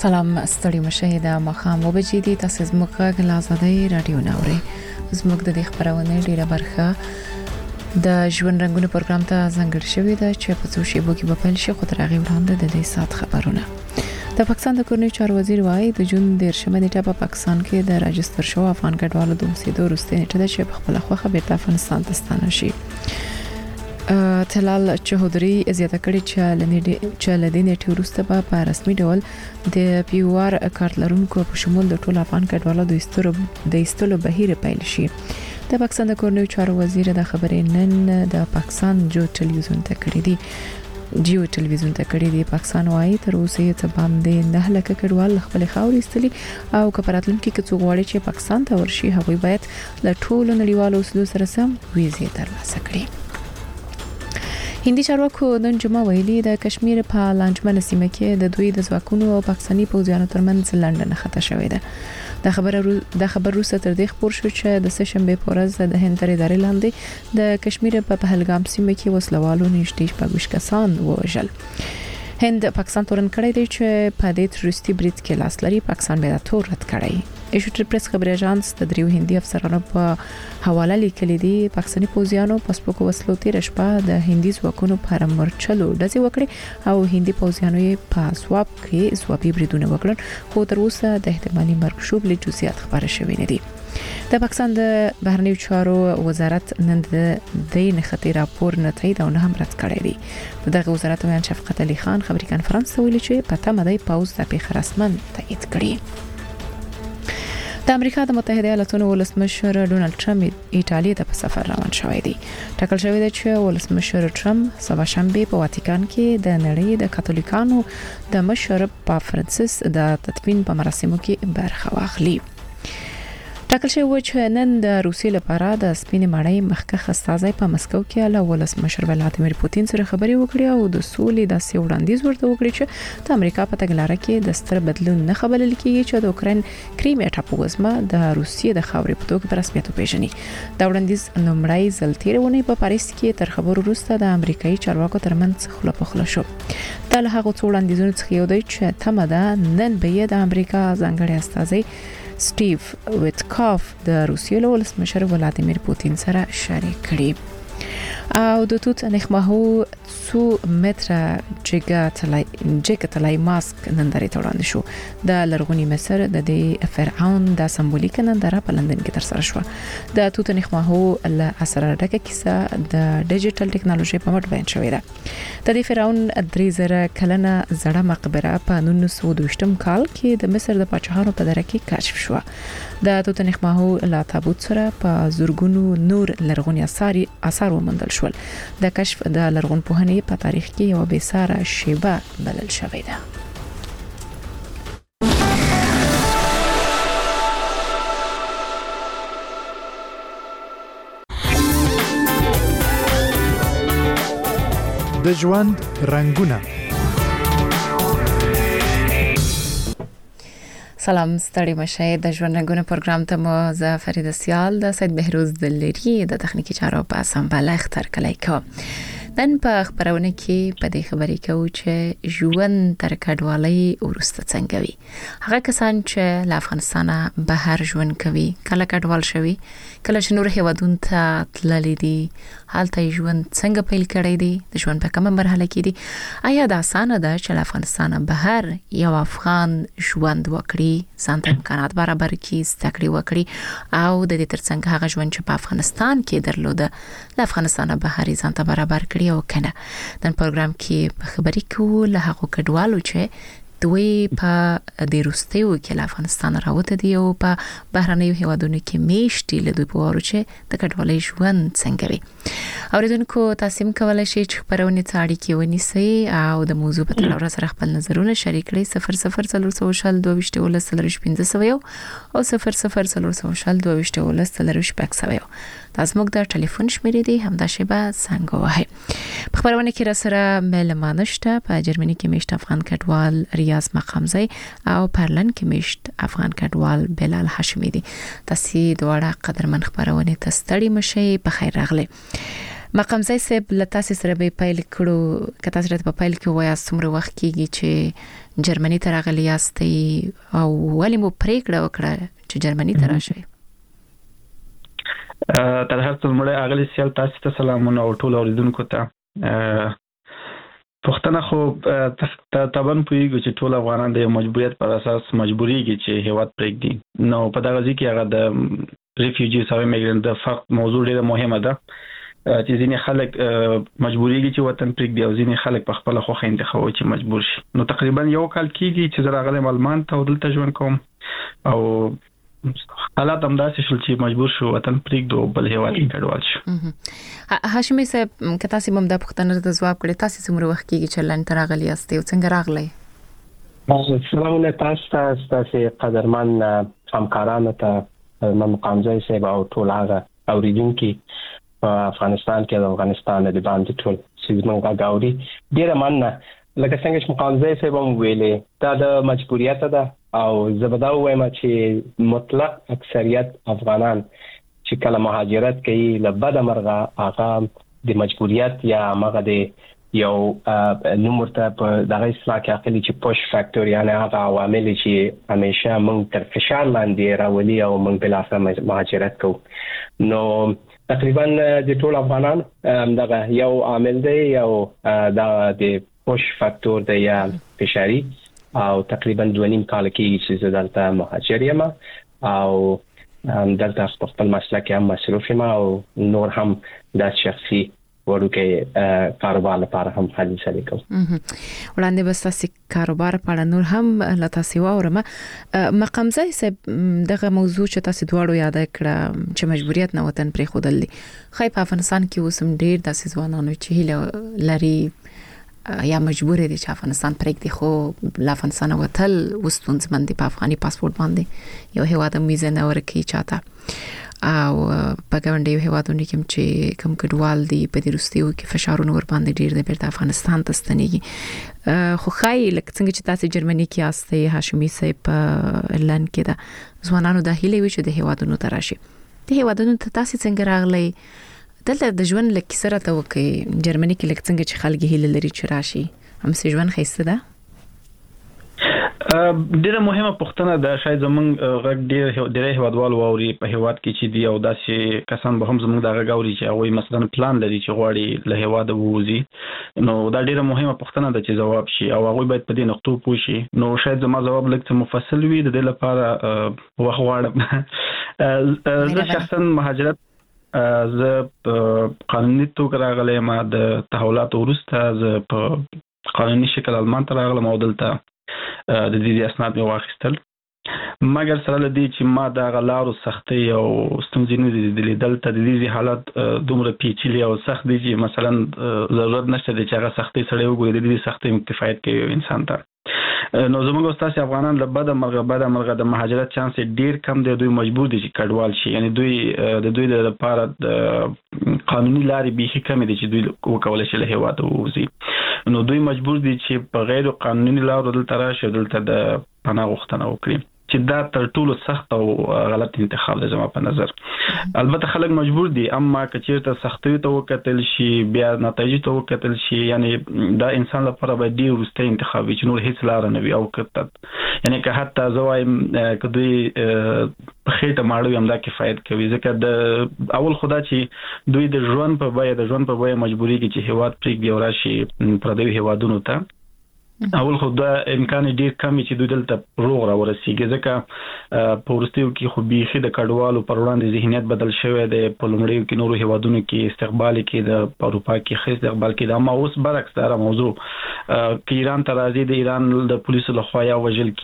سلام ستړي مشاهده مخام وبجې دي تاسو زموږ غږ لازادي رادیو ناوړي زموږ د دې خبرونه ډیره برخه د ژوند رنگونه پروګرام ته ځانګړی شوی دی چې په څو شیبو کې به پیل شي خو تر هغه وړاندې د دې سات خبرونه د پاکستان د کورنیو چارو وزیر وايي د جون 13 نیټه په پاکستان کې د راجستر شو افغان کډوالو د اوسېدو وروسته نیټه چې په خپل خوخه بیرته افغانستان ته ستانه شي. تلال چودري زیاته کړي چې لدې نیټه وروسته په رسمي ډول د پیوار کارت لرونکو په شمول د ټول افغان کډوالو د ایستلو بهیر پیل شي. د پاکستان د کورنیو چارو وزیر د خبرې نن د پاکستان جیو ټلویزیون ته کړي دي. پاکستان وايي تر اوسه ته باندې 9 لک کډوال خپل خاورې استلي او کپراتلونکو کې څو غواړي چې پاکستان ته ورشي هغوی باید له ټولو نړیوالو اصولو سره سم ویزې ترلاسه کړي. هندي چارواکو نن جمعه ویلي د کشمیر په لانجمن سیمه کې د دوی د ځواکونو او پاکستاني پوځیانو ترمنځ لندن خطا شوې ده. د خبر وروسته تر دې خبر شو چې د سشنبه په ورځ د هند تر ادارې لاندې د کشمیر په پهلګام سیمه کې وسلوالو نږدې 20 کسان وژل. هند پاکستان تورن کړی دی چې په دې تروریستي برید کې لاس لري. پاکستان به دا تور رد کړی. ایشوټر پریس خبري اژانس د دریو هندي افسرانو په حواله لیکلي دي پاکستاني پوځیانو پسپوکو وسلو تیر شپه د هندي ځواکونو پر مرچلو ډزې وکړي او هندي پوځیانو یې په سواب کې سوابي بریدونه وکړل خو تر اوسه د احتمالي مرګ شوبلې جزئیات خبره شوې نه دي. د پاکستان د بهرنیو چارو وزارت نن د دې نختی راپور نه تایید او نه هم رد کړی دی. دغه وزارت ویان شفقت علي خان خبري کانفرنس ته ویلي چې په تمه دی پاوز د پیښه رسمن تایید کړي. د امریکا د متحده ایالاتونو ولسمشر ډونالد ټرمپ ایټالیا ته په سفر روان شوی دی. ټاکل شوی دی چې ولسمشر ټرمپ سبا شنبه په واتیکان کې د نړۍ د کاتولیکانو د مشر پاپ فرانسیس د تدفین په مراسمو کې برخه واخلي. ټاکل شوی و چې نن د روسیې لپاره د سپینې ماڼۍ مخکښ استازی په مسکو کې له ولسمشر ولادیمیر پوتین سره خبرې وکړې او د سولې د وړاندیز ورته وکړي چې د امریکا په تګلارې کې د ستر بدلون نه خبرل کېږي چې د اوکرين کریمیا ټاپوګزما د روسیې د خاورې په توګه په رسمیت وپیژني. دا وړاندیز لومړی ځل تیرونه په پاریس کې تر خبرو وروسته د امریکایي چارواکو ترمنځ خله په خله شو. دا له هغه څو وړاندیزونو څخه یو دی چې تمه ده نن به د امریکا ځانګړي استازی سټیو ویټکاف د روسیې له ولسمشر ولادیمیر پوتین سره شریک کړي. او د توت نخمهو 2 متره جګه تلای ماسک نندارې ته وړاندې شو. د لرغونی مصر د فرعون د سمبولیک ننداره په لندن کې ترسره شو. د توت نخمهو له اسرار ډکه کیسه د ډیجیټل ټکنالوژي په مټ بیان شوې ده. د فرعون 3000 کلنه زړه مقبره په 1922 کال کې د مصر د پاچاهانو په دره کې کشف شو. د توت نخمهو له تابوت سره په زورګونو نور لرغونی آثار ومندل شول. د کشف د لرغونپوهنې په تاریخ کې یو بېساره شیبه بلل شوې ده. د ژوند رنگونه. سلام ستړي مشه د ژوند رنگونه پروګرام ته مو زه فرید سیال د سید بهروز دلری د تخنیکی چارو په سمبال اختر کلی کو. نن په خبرونه کې په دې خبرې کوو چې ژوند تر کډوالۍ ورسته څنګه وي. هغه کسان چې له افغانستان بهر ژوند کوي کله کډوال شوي کله چې نور هیوادونو ته تللي دي حالته ژوند څنګه پیل کړی دی د ژوند په کومه مرحله کې دي. آیا دا اسانه ده چې له افغانستان بهر یو افغان ژوند وکړي ځان ته امکانات برابر کړي زده کړې وکړي او د دې ترڅنګ هغه ژوند چې په افغانستان کې درلوده له افغانستان بهر ځان ته برابر کړي او کنه. نن پروګرام کې په خبرې کوو له هغو کډوالو چې دوی په د روسیې کې له افغانستان راوته دي او په بهرنیو هیوادونو کې میشتي له دوی په وارو چې د کډوالۍ ژوند څنګه وي. اوریدونکو تاسو هم کولای شئ چې خبرونه ته اړیکه ونیسئ او د موضوع په تړاو سره خپل نظرونه شریک کړئ. 0040221500 او 0040221500 تاسو موږ د ټلیفون شمیرې دي همدا شیبه څنګه وای. په خبرونه کې را سره مېلمانه شته. په جرمني کې میشت افغان کډوال ریاض مقامزی او پرلن کې میشت افغان کډوال بلال هاشمی دي. تاسو دواړه قدرمن خبرونه ته ستړي مشئ. په خیر راغلی. مقامزی صاحب لتاسې سره به پیل کړو کته سره په پیل کې وایي څومره وخت کېږي چې جرمني ته راغلی یاستئ او ولې مو پریکړه وکړه چې جرمني ته راشئ؟ تر هر څه مړ اغلی سیال تاسو ته سلامونه او ټول اوریدونکو ته پښتنه خو تابن پویږي چې ټول افغانان د مجبوریت پر اساس مجبوریږي چې هیواد پرېږدي. نو په دغه ځکه هغه د ریفیوجیز او میګرانت د فرق موضوع ډیره مهمه ده چې ځینې خلک مجبوریږي چې وطن پرېږدي او ځینې خلک په خپل خوښه انتخابوي چې مجبور شي. نو تقریبا یو کال کېږي چې زه راغلم آلمان ته او دلته ژوند کوم او حالات هم داسې شول چې مجبور شو وطن پرېږدو بل هیواد کې کډوال شو. هاشمي صاحب که تاسو هم د پښتنو ته ځواب کړی تاسو څومره وخت کېږي چې لندن ته راغلی یاست او څنګه راغلی؟ سلامونه تاسو قدرمن همکارانو ته مقامزی صاحب او ټول هغه اوریدونکو په افغانستان کې د افغانستان د باندې ټول سیمه غاوري ډیره مننه. لکه څنګه چې مقامزی صاحب هم ویلې دا د مجبوریت ده او زبدا وایم چې مطلق اکثریت افغانان چې کله مهاجرت کوي لبد مرغه هغه د مجبوریت یا هغه د یو نمرته په دغه اصلاح کې اخلي چې پوش فاکټور یعنی هغه عوامل چې همیشه موږ تر فشار لاندې راولي او موږ بل اصل مهاجرت کوو. نو تقریبا د ټول افغانان دغه یو عامل دی یو د پوش فاکټور دی یا فشاری او تقریبا 2.5 کال کې چې زه دلته مهاجر یم او دلته خپل مسلک هم مصروف یم او نور هم د شخصي ورکه کاروبار لپاره هم هڅه کوم. وړاندې بس تاسو کاروبار په نور هم لته سیوا ورمه مقامزی صاحب دغه موضوع چې تاسو دواړو یاد کړه چې مجبوریت نه وطن پرې خودل دي خای په افغانستان کې اوسم ډیر داسې ځوانانو چې هله لري یا مجبور دي چې افغانستان پرېږدي خو لا افغانستان وتل وستونز باندې په افغاني پاسپورت باندې یو هیواد میزه نه ورکی چاته او په ګاونډي هیوادونو کې چې کوم کډوال دي په دې روستیو کې فشارونه ور باندې ډیر دي بیرته افغانستان ته ستنېږي. خو خای لکه څنګه چې تاسو جرمني کې یاستئ هاشمي صاحب په لن کې دا ځوانانو د هیلې وي چې د هیوادونو ته راشي. د هیوادونو ته تاسو څنګه راغلي دلته د ژوند لکه سره ته وکي جرمني کې لکه څنګه چې خلک هیله لري چې راشي هم سې ژوند خیسته ده؟ ډیره مهمه پوښتنه ده. شاید زمونږ غږ ډیره هیوادوال ووري په هیواد کې چې دی او داسې کسان به هم زمونږ د غاوري چې هغه مثلا پلان لري چې غواړي له هیواد ووزي. نو دا ډیره مهمه پوښتنه ده چې جواب شي او هغه باید په دې نقطو پوه شي. نو شاید زما جواب لکه مفصل وي د دې لپاره وخت غواړم. زه شخصا مهاجرت زه قانوني توګه راغلی ما د تحولاتو وروسته زه په قانوني شکل آلمان ته راغلم او دلته د دې اسناد مې واخیستل مګر سره لدی چې ما د غلارو سختي او ستونزې نه دي دلته د دې حالت دومره پیچلي او سخت دي چې مثلا ضرورت نشته چې هغه سختي سره وګوري د دې سختي کفایت کوي انسان ته. نو زموږ استاد افغانان له بده مرغه د مهاجرت چانس ډیر کم دی. دوی مجبور دي چې کډوال شي یعنی دوی د لپاره د قانوني لارې به کم دي چې دوی وکولای شي له هیواد ووزي. نو دوی مجبور دي چې په غیر قانوني لارو دلته راشي دلته د پناه غوښتنه وکړي چې دا تر ټولو سخت او غلط انتخاب دی زما په نظر. البته خلک مجبور دي اما که چیرته سختي ته وکتل شي بیا نتایج ته وکتل شي یعنی دا انسان لپاره به ډیر ورسته انتخاب چې نور هیڅ لار نه وي او کته یعنی که حتی زوایم که دوی په خېټه ماړو هم دا کفایت کوي ځکه د اول خدا چې دوی د ژوند په وای مجبوري کې چې هیواد پرېږدي او راشي پردي هیوادونو ته اول خو دا امکان ډیر کم چې دوی دلته روغ را ورسیږي ځکه په ورستیو کې خو بيخي د کډوالو پر وړاندې ذهنیت بدل شوی دی. په لومړیو کې نورو هیوادونو کې استقبال کې د اروپا کې خې استقبال کې د ما اوس برعکس دا موضوع کې ایران ته راځي د ایران د پولیسو لخوا یا وژل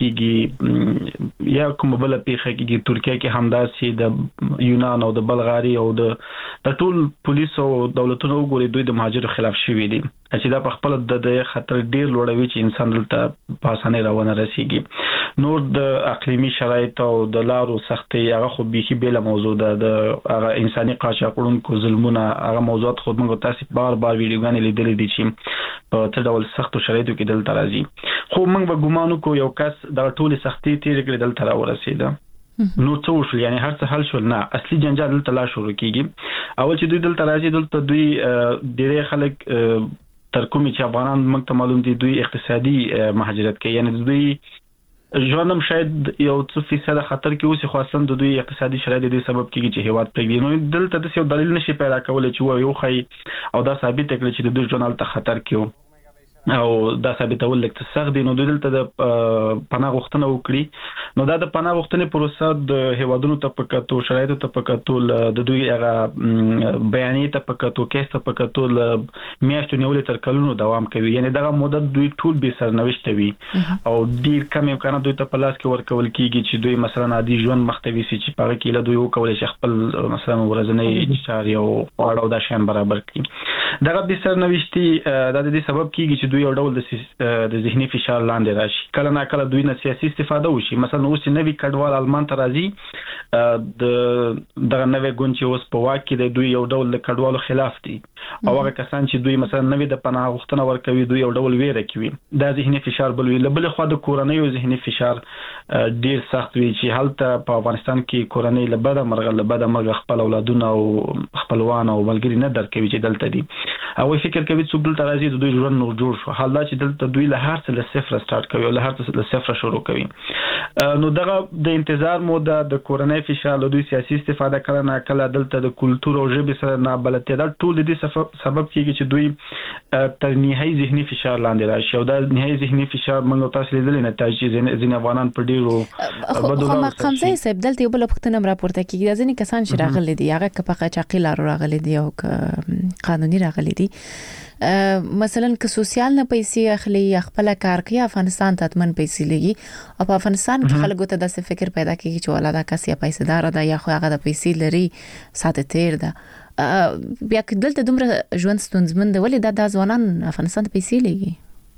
کېږي یا کوم بل پیښه کېږي. ترکیه کې همداسې د یونان او د بلغاري او د ټول پولیسو دولتونو وګوري دوی د مهاجرو خلاف شوي دي چې دا په خپل د خطر ډیر لوړوي چې انسان دلته په اسانه روانه رسیږي. نور د اقلیمی شرایط او د لارو سختي هغه خو بيخي بیل موضوع ده. د هغه انساني قاچاقونکو ظلمونه هغه موضوعات خود موږ تاسو بار ویډیوګانې لیدلې دي چې په څه ډول سختو شرایطو کې دلته راځي. خو موږ به ګومانو کو یو کس د ټولې سختي تیر کړي دلته را ورسېده نو څه وشو یعنی هر څه حل شول نه اصلي جنجال دلته لا شروع کیږي اول چې دوی دلته راځي دلته دوی ډېر خلک تر کومي چې افغانان موږ ته معلوم دي دوی اقتصادي مهاجرت کوي یعنی دوی ژوندم شاید یو څه فیصد خطر کې اوسې خو اصلا د دوی اقتصادي شرایط د سبب کېږي چې هیواد پرېږدي نو دلته د یو دلیل نشي پیدا کولای چې یو خی او دا ثابت کړي چې د دوی ژوند ته خطر کې او دا ثابتول لکه سخت دي نو دلته د پناه غوښتنه وکړي نو دا د پناه غوښتنې پروسه د هیوادونو ته پکاتو شرایطو ته پکاتو د دوی هغه بیانې ته پکاتو کیس ته پکاتو میاشتو نیولې تر کلونو دوام کوي یعنی دغه مدت دوی ټول به سرنوشت وي او ډیر کم امکانات دوی ته په لاس کې ورکول کیږي چې دوی مثلا عادي ژوند مختوي چې په هغه کې له دوی وکولای شي خپل مثلا ورځنی چارې او خواړه او دا شیان برابر کړي دغه به سرنوشتي د دې سبب کیږي چې دوی یو ډول د ذهني فشار لاندې راشي کله نه کله دوی نه سیاسي استفاده وشي مثلا اوس نوی کډوال آلمان ته راځي دغه نوی ګوند چې اوس په واک کې دوی یو ډول د کډوالو خلاف دي او هغه کسان چې دوی مثلا نوی د پناه غوښتنه ورکوي دوی یو ډول ویره کوي دا ذهني فشار بل وی بل خو د کورنۍ ذهني فشار ډیر سخت وي چې حالت په افغانستان کې کورنۍ له بده مرغ خپل اولادونه او خپلوان او ملګری نه درکوي چې دلته دي او فکر کوي چې دلته راځي دوی ژوند نور جوړ شو حال دا چې دلته دوی له هر څه له صفر سٹارټ کوي او له هر څه له صفر شروع کوي نو دغه د انتظار موده د کورنۍ فشار له دوی سیاسي استفاده کړه نه کله دلته د کلچر او ژبې سره نه بلته دا ټول د دې سبب کیږي چې دوی تر نهایي ذهني فشار لاندې راشي او دا نهایي ذهني فشار موږ تاسو لیدل نه چې ځین افغانان په ډیرو خو مقامزه سب دلته یو بل پختنه راپورته کیږي د ځینې کسان چې راغلي دي هغه کپه چاقي لارو راغلي دي او قانوني راغلي دي مثلا که سوسیال نه پیسې اخلي خپل کار کوي افغانستان ته اتمن پیسې لګي او په افغانستان کې خلکو ته د فکر پیدا کیږي چې ولاده کس یا پیسې دار ده یا خو هغه د پیسې لري ساته تیر ده بیا که دلته دومره ژوند ستونزمن دی ولې دا ځوانان افغانستان ته پیسې لګي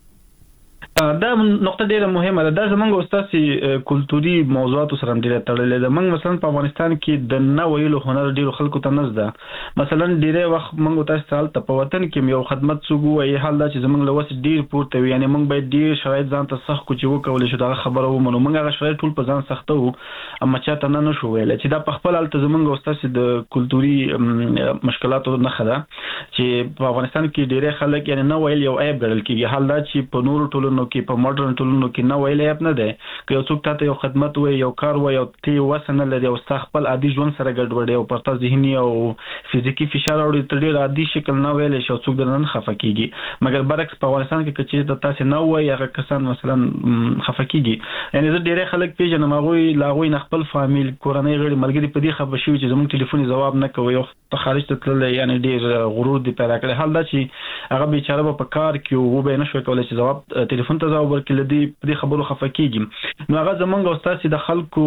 دا نقطه ډیره مهمه ده دا زمونږ استاسي کلتوري موضوعات سره ډیره تړلې ده موږ مثلا په افغانستان کې د نه ویلو هنر ډیرو خلکو ته نزده مثلا ډیره وخت موږ تاسو ته په وطن کې یو خدمت سوګو وي حال دا چې زمونږ له وسه ډیر پورته وي یعنی موږ باید ډیر شرایط ځان ته سخت کو چې وکول شي دا خبره ومنو موږ هغه شرایط ټول په ځان سختو اما چاته نه شو ویل چې دا په خپل حالت زمونږ استاسي د کلتوري مشکلاتو نه خده چې په افغانستان کې ډیره خلک یعنی نه ویل یو عیب ګڼل کیږي حال دا چې په نورو ټولو کې په ماډرن ټولنو کې نه ویلې اپ نه ده که یو څوک ته یو خدمت وي یو کار وي او تی وسنه لري او خپل عادي ژوند سره ګډوډي او پرته ذهني او فزیکی فشار او تر ډیر عادي شکل نه ویلې شو څوک درنن خفه کیږي مګر برعکس په افغانستان کې چې تاسو نه وای هغه کسان مثلا خفه کیږي یعنی زه ډیره خلک پیژنم هغه لاغوي نه خپل فامیل کورنۍ غړي ملګری په دې خبر شي چې زموږ ټلیفون جواب نه کوي او په خارج ته تلل یعنی ډیر غرور دی پیدا کړی حال دا چې هغه بیچاره په کار کې و به نشو کولای چې جواب ټلیفون ته جواب ورکړي لدی په خبرو خفه کیږي نو هغه زمونږ استاد د خلکو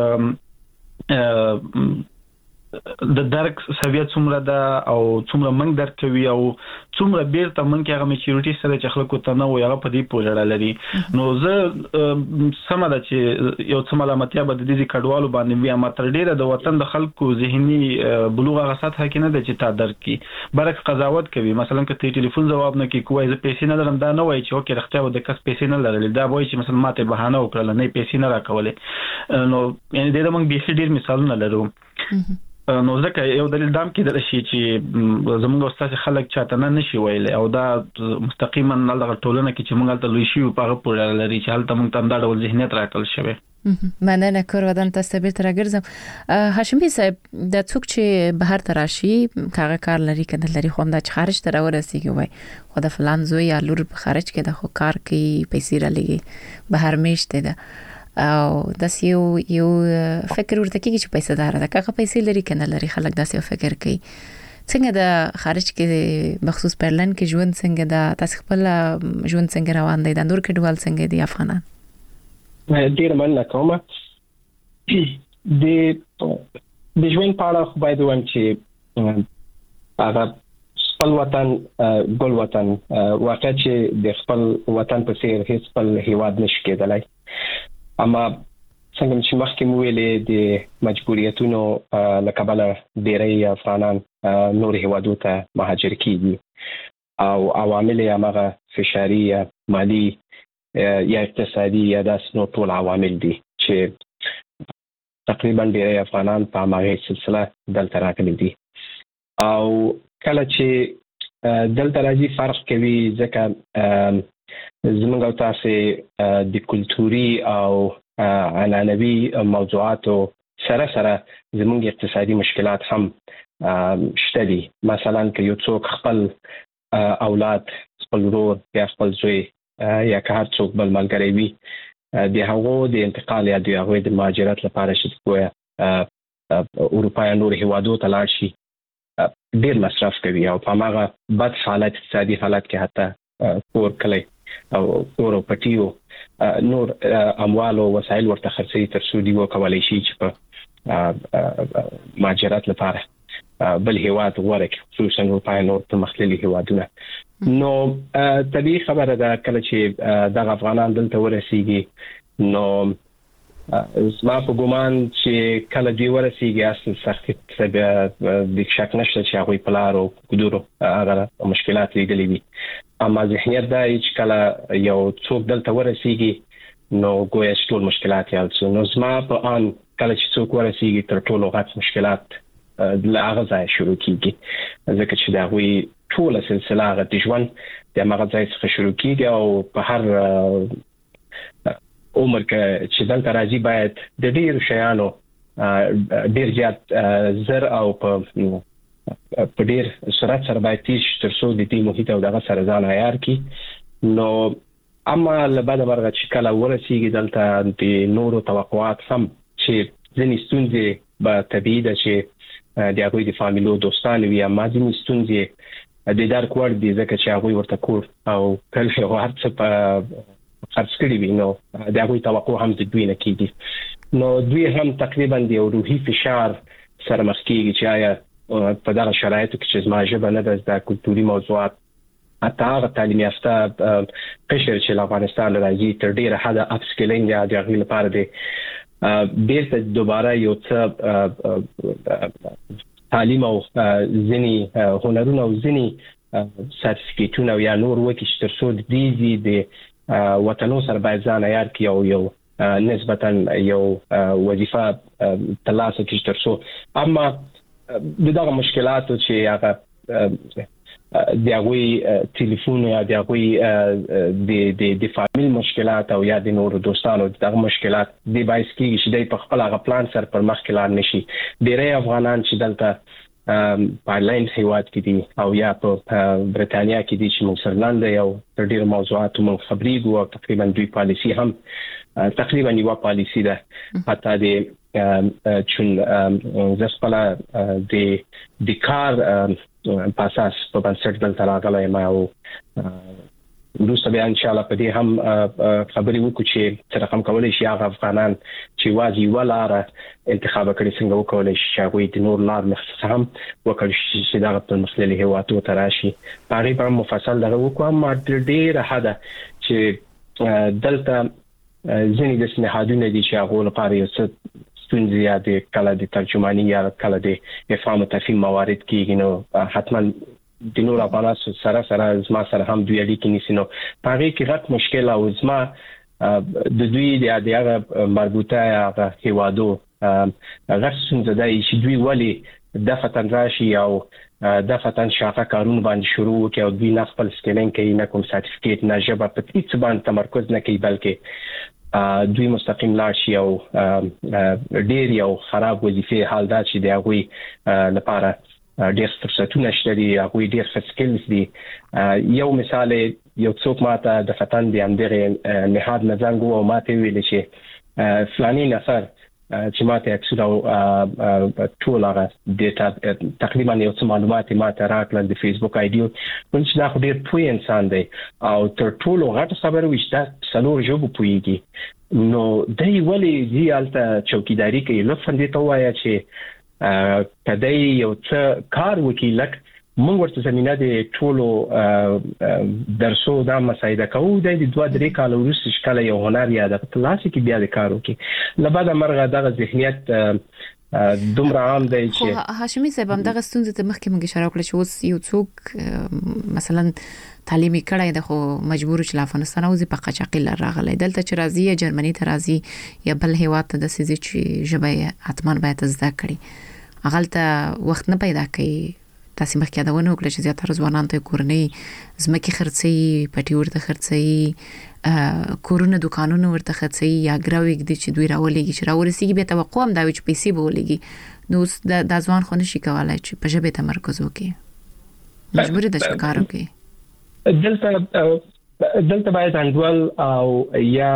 د درک سویت څومره ده او څومره منګ درک کوي او څومره بیرته منګ هغه میچورټي سره چې خلکو ته نه وي هغه په دې پوهړه لري نو زه سم ده چې یو څه ملامتیا به د دې کډوالو باندې وي اما تر ډیره د وطن د خلکو ذهني بلوغ هغه سطح کې نه ده چې تا درک کی برعکس قضاوت کوي مثلا که ټلیفون جواب نه کوي کوی زه پیسې نه لرم دا نه وای چې اوکې رښتیا و د کس پیسې نه لرل دا وای چې مثلا ماته بهانه وکړه نه پیسې نه راکولې نو یعنی د موږ به ډیر مثالونه لرو نو ځکه یو دلیل دام کې د شي چې زموږ استاد خلک چاته نه نشي ویل او دا مستقیما دغه ټولنه کې چې موږ ته لوي شي په هغه پورې لري چې حالت موږ ته دا ډول ذهنیت راکل شوی مننه کور ودان تاسو به تر راګرځم هاشمي صاحب د څوک چې بهر تراشي کاغه کار لري کنه لري خو دا چې خارج ته راورسیږي وای خو د فلان زوی یا لور په خارج کې د خو کار کوي پیسې را لګي بهر میشته ده او داس یو فکر ورته کیږي چې پیسې دار ده کاغه پیسې لري کنه لري خلک داس یو فکر کوي څنګه د خارج کې مخصوص پرلن کې ژوند څنګه دا تاسو خپل ژوند څنګه روان دی د نور کډوال څنګه دي افغانان ډیر مننه کوم د ژوند په اړه خو باید وایم چې هغه خپل وطن ګل وطن واقع چې د خپل وطن په څیر هیڅ خپل هیواد نشي کېدلای اما څنګه چې مخکې مو ویلې د مجبوریتونو لکبله ډېری افغانان نور هیوادو ته مهاجر کیږي او عوامل یې هغه فشاري یا مالی یا اقتصادي یا داسې نور ټول عوامل دي چې تقریبا ډېری افغانان په هماغې سلسله دلته راغلي دي او کله چې دلته راځي فرق کوي ځکه زموږ او تاسو د کلتوري او عنعنوي موضوعاتو سره زموږ اقتصادي مشکلات هم شته دي. مثلا که یو څوک خپل اولاد، خپل ورور یا خپل زوی یا که هر څوک بل ملګری وي د هغو د انتقال یا د هغوی د مهاجرت لپاره چې کوی اروپا یا نور هیوادو ته لاړ شي ډېر مصرف کوي او په هماغه بد حالت اقتصادي حالت کې حتی کور کلی او کور او پټیو نور اموال او وسایل ورته خرڅوي تر څو دوی وکولی شي چې په مهاجرت لپاره بل هیواد غوره کړي، خصوصا اروپا نور پرمختللي هیوادونه. نو طبیعي خبره ده کله چې دغه افغانان دلته ورسیږي نو زما په ګومان چې کله دوی ورسیږي اصل سختي د شک نشته چې هغوی په لارو کدورو هغه مشکلات لیدلي وي. اما ذهنیت دا چې کله یو څوک دلته ورسیږي نو ګویا چې ټول مشکلات یې حل شي. نو زما په ان کله چې څوک ورسیږي تر ټولو غټ مشکلات له هغه ځایه شروع کیږي، ځکه چې د هغوی ټوله سلسله هغه د ژوند د هماغه ځای څخه شروع کیږي او په هر عمر کې چې دلته راځي باید د ډېرو شیانو ډېر زیات زر او په ډېر سرعت سره باید تېر شي تر څو د دې محیط او دغه سره ځان عیار کړي. نو اما له بده مرغه چې کله ورسیږي دلته د نورو توقعات هم چې ځینې ستونزې به طبیعي ده چې د هغوی د فامیلو دوستانو وي، اما ځینې ستونزې د درک وړ دي ځکه چې هغوی ورته کور او کلی او هر څه په خرڅ کړي وي، نو د هغوی توقع هم د دوی نه کېږي. نو دوی هم تقریبا د یو روحي فشار سره مخ کېږي چې آیا په دغه شرایطو کې چې زما ژبه نه ده زده، کلتوري موضوعات، حتی هغه تعلیم یافته قشر چې له افغانستان راځي تر ډېره حده اپسکلینګ یا د هغوی لپاره دی بیرته دوباره یو څه تعلیم او ځینې هنرونه او ځینې سرټیفیکیټونه یا نور وکړي چې تر څو د دې د وطنو سره باید ځان عیار کړي او یو نسبتا یو وظیفه ترلاسه کړي تر څو اما دغه مشکلاتو چې هغه د هغوی ټلیفون یا د هغوی د فامیل مشکلات او یا د نورو دوستانو دغه مشکلات د باعث کېږي چې دوی په خپل هغه پلان سره پر مخکې لاړ نشي. ډېری افغانان چې دلته په آیرلینډ هیواد کې دي او یا په برېټانیا کې دي چې موږ سره لاندې یو تر ډېرو موضوعاتو موږ خبرېږو او تقریبا دوی پالیسي هم تقریبا یوه پالیسي ده. حتی د چون زه خپله د کار په اساس په بنسټ دلته راغلی یم او وروسته بیا انشاءالله په دې هم خبرې وکړو چې څه رقم کولی شي هغه افغانان چې یوازې یوه لاره انتخاب کړي څنګه وکولی شي چې هغوی د نور لار څخه هم وکړي شي چې دغه پرمختللي هیوادو ته راشي. په هغې به هم مفصل دغه وکړو. اما ډېره حده چې دلته ځینې داسې نهادونه دي چې هغو لپاره یو څه ستونزې یا د کله د ترجماني یا کله د افهام و تفهیم موارد کېږي، نو حتما د نور افغانانو سره زما سره هم دوی اړیکې نیسي. نو په هغې کې غټ مشکل او زما د دوی د هغه مربوطه هغه هیوادو غټ ستونزه ده چې دوی ولې دفتن راشي او دفتن شاقه کارونه باندې شروع وکړي او دوی نه خپل سکیلینګ کوي، نه کوم سرټیفیکیټ، نه ژبه په هېڅ باندې تمرکز نه کوي، بلکې دوی مستقیم لاړ شي او ډېر یو خراب وظیفې حال دا چې د هغوی لپاره ډېر فرصتونه شته دي، هغوی ډېر ښه سکلز دي. یو مثال یو څوک ماته د فتن د همدغې نهاد نه زنګ ووهه او ماته ویلې چې فلاني نفر چې ماته عکسونه او ټول هغه ډیټا تقریبا یو څه معلومات یې ماته راکړل د فیسبوک آیډي، چې دا خو ډېر پوه انسان دی او تر ټولو غټه خبره وي چې دا 4 ژبو پوهېږي. نو دی ولې ځي هلته چوکیداري کوي؟ لطفا دې ته ووایه چې که دی یو څه کار وکړي لږ موږ ورته زمینه د ټولو درسو دا مساعده کوو، دی د 2-3 کاله وروسته چې کله یو هنر یا د ترلاسه کې بیا د کار وکړي. له بده مرغه دغه ذهنیت دومره عام دی چې هاشمي صاحب هم دغه ستونزې ته مخکې موږ اشاره وکړه چې اوس یو څوک مثلا تعلیمي کړی د خو مجبور چې افغانستان او په قاچاقي لار راغلی دلته چې راځي یا جرمني ته راځي یا بل هیواد ته د سيزي چې ژبه حتمان باید زده کړي، هغه ته وخت نه پیدا کوي تاسو مخکې دا ونه وکړه چې زیاتره ځوانان ته کورنۍ زمکه خرڅي پټي ورته خرڅي کورونه دکانونه ورته خرڅي یا ګراوي د چې دوی راولېږي چې راورسیږي به توقع هم دا چې پیسې به ولېږي نو د ځوان خو نشي کولای چې په ژبه تمرکز وکړي مجبور دي چې کار وکړي دلته باید انډول او یا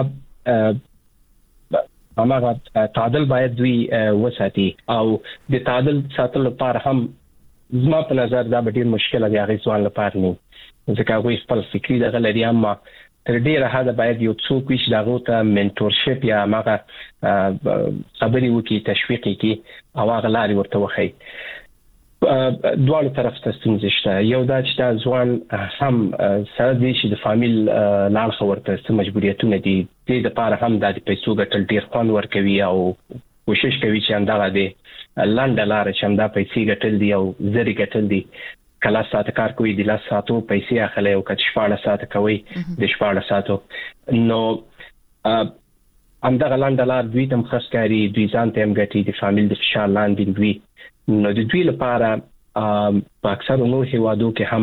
هغه تعادل باید دوی وساتي او د تعادل ساتلو لپاره هم زما په نظر دا ډیر مشکل دی هغه ځوان لپاره نه ځکه هغه خپل فکری دغه لري اما تر ډیره حد باید یو څوک وي چې دغه ته منټورشپ یا هغه خبري وکي تشویق کی او هغه لاري ورته وخی دواړو طرف ته ستونزې شته یو دا چې دا ځوان هم سره دی چې د فامیل لال خبرته څه مجبوریتونه دي د لپاره هم د پیسو ګټل ډیر خوان ورکوي او کوشش کوي چې همدغه دی لاندې لار چې همدا پیسې ګټل دي او زری ګټل دي کله ساعت کار کوي د لاس ساعتو پیسې اخلي او کله شپږ ساعت کوي د شپږ ساعتو نو همدغه لاندې لار دوی تم خسکاري دوی ځان ته هم ګټي د فامیل د فشار لاندې دوی نو د دوی لپاره په اکثر نور هیوادو کې هم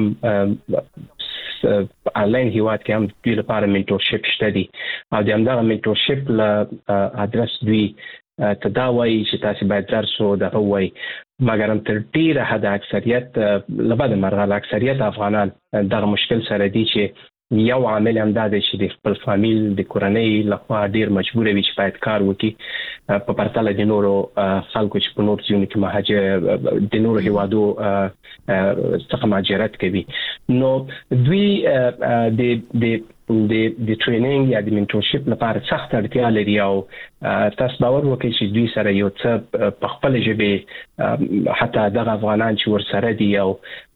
آنلاین هیواد کې هم دوی لپاره منټورشپ شته دي او د همدغه منټورشپ له ادرس دوی تداوی چې تاسو باید درس او دغه وای مګر هم تر ډیره حد اکثریت لبد مرغه اکثریت افغانان دغه مشکل سره دي چې یو عامل هم دا دی چې د خپل فامیل د کورنۍ لخوا ډیر مجبور وي چې باید کار وکړي په پرتله د نورو خلکو چې په نور ځینو کې مهاجر د نورو هیوادو څخه مهاجرت کوي نو دوی د ټریننګ یا د منټورشپ لپاره سخت اړتیا لري او تاسو باور وکړئ چې دوی سره یو څه په خپل ژبه حتی دغه افغانان چې ورسره دي او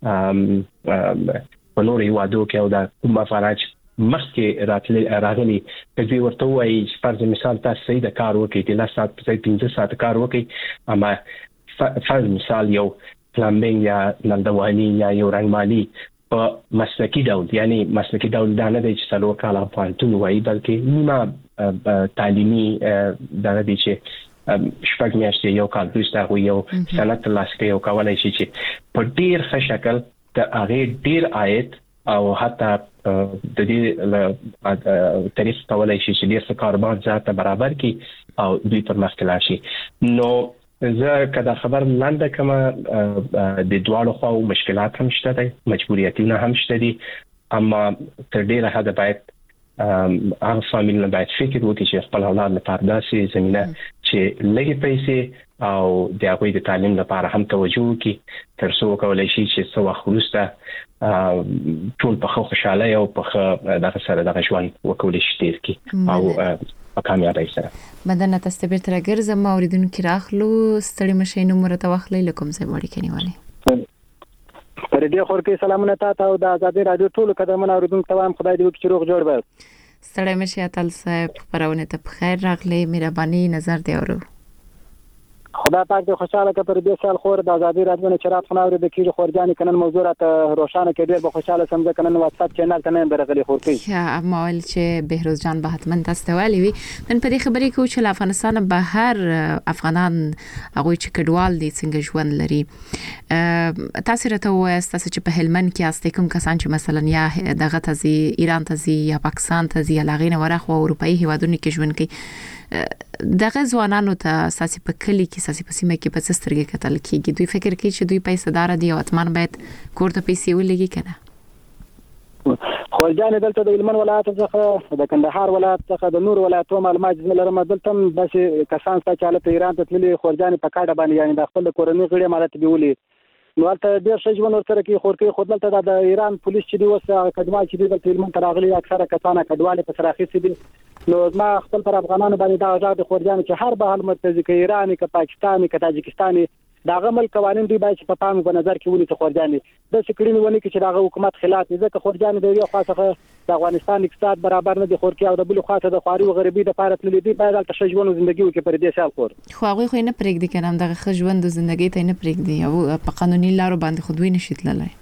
په نور هیوادو کې او دا کوم افغانان مخکې راغلي چې دوی ورته وایي چې فرض مثال تاسو صحیح د کار وکړئ د 10 ساعت په 15 ساعت کار وکړئ اما فرض مثال یو پلمبینګ یا نلدوانی یا یو رنګمالي په مسلکی ډول یعنی مسلکی ډول دا نه دی چې څلور کاله پوهنتون وایي بلکې نیمه تعلیمي دا دی چې شپږ میاشتې یو کال وروسته یو سند ترلاسه کوي او کولای شي چې په ډیر ښه شکل د هغه ډیر عاید او حتی د دې تعریف کولای شي چې ډیر څه کاروبار ځاته برابر کی او دوی پر مخ کلا شي نو زه کدا خبر لاندې کما د دواړو خو مشکلات هم شته دي مجبوریتونه هم شته دي اما تر ډیره حد باید هغه فامیل نه باید فکر وکړي چې خپل اولاد لپاره داسې زمينه چې لږی پیسې او د هغوی د تعلیم لپاره هم توجه وکړي تر څو کولای شي چې څو وخت وروسته ټول په خوشاله او په دغه سره دغه ژوند وکولای شي تیر کی او په کامیابی سره مدنه تاسو به تر ګرځم اوریدونکو راخلو ستړي مشي نو مرته واخلې لکم زې وړي کنيواله پر دې خور کې سلامونه تاسو او د آزادي رادیو ټول قدمونه اوریدونکو تمام خدای دې وکړي روغ جوړ به ستړي مشي اتل صاحب پرونه ته بخیر راغلي مهرباني نظر دی اورو خدا پاک دې خوشاله کړي پر دې سال خور د آزادي رادیو نه چرات خناوري د کیږي خورجانې کنن موضوع راته روشانه کې ډېر به خوشاله سم ځکه نن واتس اپ چینل ته نه برغلي خور کوي یا مال چې بهروز جان به حتمن تاسو والی وي نن په دې خبرې کې چې افغانستان بهر افغانان هغه چې کډوال دي څنګه ژوند لري تاسو راته وایي تاسو چې په هلمند کې استې کوم کسان چې مثلا یا دغه تزي ایران تزي یا پاکستان تزي یا لاغینه ورخه اروپאי هیوادونو کې ژوند کوي دغه ځوانانو ته اساسي په کلی کې اساسي په سیمه کې په سترګې کتل کېږي دوی فکر کوي چې دوی پیسې دار دي او اتمان باید کوړه پیسې ولګي کنه خورجان دلته د هلمند ولایت څخه د کندهار ولایت څخه د نور ولایتو معلومات لرم دلته بس کسان چې حالت ایران ته تللي خورجان په کاډه باندې یعنی د خپل کورنۍ غړي مالت دیولي نو البته ډېر څه ژوند ورسره کې خور کې خود دلته د ایران پولیس چې دی وسه کډوال چې دی د هلمند تراغلي اکثره کسان کډوال په سراخي سي دي نو ما خپل پر افغانانو باندې دا آزاد خورجان چې هر به حال مرتضی کې ایرانی کې پاکستاني کې تاجکستاني دا غمل قوانين دوی باید په پام په نظر کې ونی ته خورجان د سکرین ونی کې چې دا حکومت خلاف دي ځکه خورجان د یو خاصه د افغانستان اقتصاد برابر نه دي خور کې او د بل خاصه د خواري او غریبي د پاره تللی دي باید تل ژوند او ژوندۍ کې پر دې سال خور خو هغه خو نه پرېږدي کنه دغه ژوند او ژوندۍ ته نه پرېږدي او په قانوني لارو باندې خودوي نشیتللای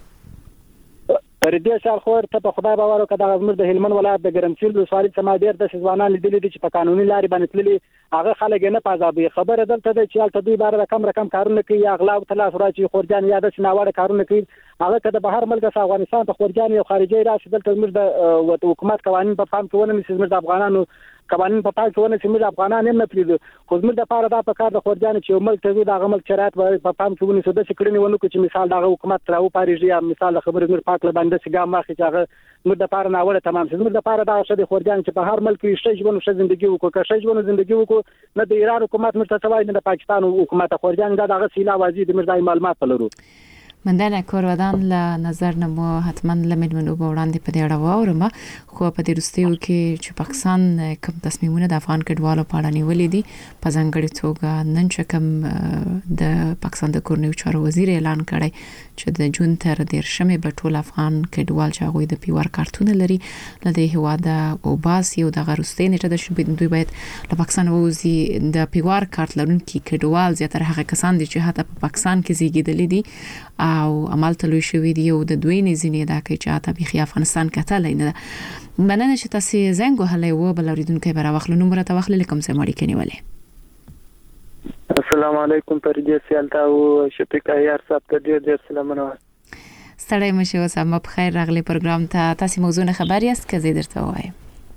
پر دې سال خور ته په خدای باور وکړه د غزمر د هلمند ولایت د ګرمسیل ولسوالۍ سما ډېر د ځوانان لیدلې دي چې په قانوني لارې باندې تللي هغه خلک نه پازابي خبره دلته د چې دوی بار رقم کارونه کوي اغلا او تلاش راځي خورجان یا د ناوړه کارونه کوي هغه کده بهر ملک افغانستان ته خورجان یو خارجي راشي دلته موږ د حکومت قوانين په فهم کې ونه نشي موږ د افغانانو قوانين په پای کې ونه چې موږ افغانان هم نه پریږدو خو موږ د پاره دا په کار د خورجان چې ملک ته د عمل شرایط په فهم کې ونه سده چې کړنی ونه چې مثال د حکومت راو پاریږي یا مثال خبره نور پاک له باندې سګام واخی چې هغه موږ د پاره ناوړه تمام شي موږ د پاره دا شې خورجان چې په هر ملک کې شته ژوند ژوندۍ وکړو که شې ژوند ژوندۍ وکړو نه د ایران حکومت مرته توای نه د پاکستان حکومت خورجان دا دغه سیلا وازی د مرزای معلومات لرو مندنه کورودان له نظر نه مو حتما لمن منو وړاندې په دې اړه واورم خو په دې وروستیو کې چې پاکستان کوم تصمیمونه د افغان کډوالو په اړه نیولې دي په ځانګړي توګه نن چې کوم د پاکستان د کورنیو چارو وزیر اعلان کړی چې د جون تر 13 به ټول افغان کډوال چې هغه د پیوار کارتونه لري لدې هواده او باس یو د غروستي نیټه د شنبه دوی باید له پاکستان ووزي د پیوار کارت لرونکي کډوال زیاتره هغه کسان دي چې حتی په پاکستان کې زیږیدلي دي او عمل تلوي شوی دی او د دوی نزینې دا کوي چې اته بخي افغانستان کتل نه مننه چې تاسو زنګ وهلې و بل اوریدونکو به راوخلو نمبر ته واخلې کوم څه مړی کني ولې السلام علیکم پردیس یالتا او شفیق ایار صاحب ته ډیر سلامونه ستړی مشه اوسه ما په خیر راغلی پروګرام ته تاسو موضوع نه خبر یاست که زه درته وایم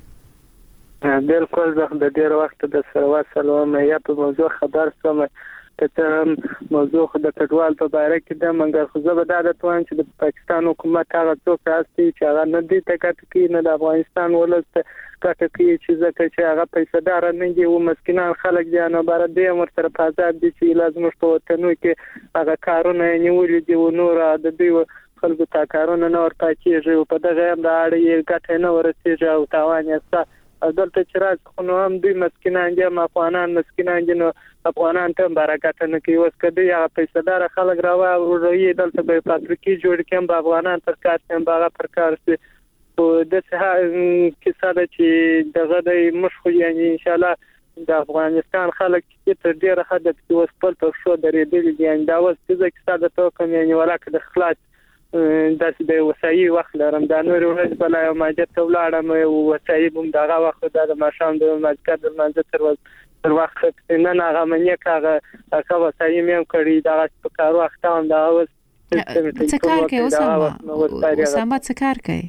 بالکل زه د ډیر وخت د سره سلام یا په موضوع خبر سم ته موضوع د کډوال په اړه کې د منګر خو زه به دا د توان چې د پاکستان حکومت هغه څوک راستي چې هغه نه دي تکات کې نه د افغانستان ولست کاته کې چې ځکه چې هغه پیسې دار نه دي او مسکینان خلک دي نه بار دې مرتر په آزاد دي چې لازم شته وطنو کې هغه کارونه نیولې دي او نور د دې خلکو تا کارونه نه ورته کېږي په دغه هم د اړې ګټه نه ورسېږي او تاوان یې دلته چې راځي خو نو هم دوی مسکینان دي افغانان مسکینان دي نو افغانان ته برکت نه کوي اوس کدی هغه پیسې دار خلک راوړي دلته به فابریکې جوړ کړي به افغانان تر کار هم باغ پر کار شي او د څه کیسه ده چې دغه د مشخو یعنی ان شاء الله د افغانستان خلک چې تر ډیره حد کې اوس په شو درېدل دي یعنی دا اوس چې کیسه ده ته کوم یعنی ولاکه د خلاص داسې د وسایي وخت لرم دا نور ورځ بل یو ماجد ته ولاړم او وسایي هم دغه وخت د ماشام د ماجد د منځ تر وخت نه هغه منیک هغه وسایي مې کړی دا په کار وخت هم دا اوس څه کار کوي اوسما څه کار کوي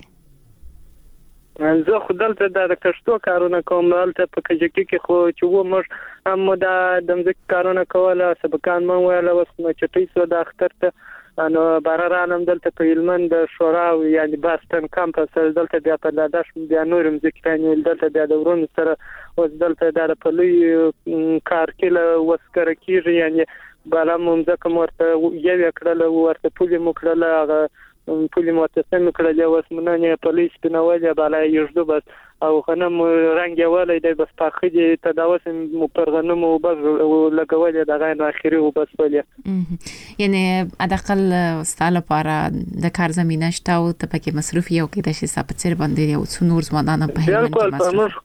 زه خدلته د کشتو کارونه کوم دلته په کجکی کې خو چې و مش هم دا د مځک کارونه کوله سبقان مې ویل اوس نو چټي سو د اختر ته انو بارانم دلته په هلمند شورا یعنی باستن کمپس دلته بیا په لاداش بیا نورم ذکرانی دلته بیا د ورون سره اوس دلته د پلوي کار کې وسکر کیږي یعنی بالا ممزه مرته یو کړل ورته پولی مکړل هغه پولی متصم کړل اوس مننه پولیس بنوالیا بالا یوجدو بس او خنم رنگ ولې د بس پاخدي تداوس مپرغنم او بس لګولې د غیر اخیری او بس ولې یعنی ادقل ستاله لپاره د کار زمينه شته او ته پکې مصروف یو کې د شي سپڅر باندې او څنور زمانه په هیله بالکل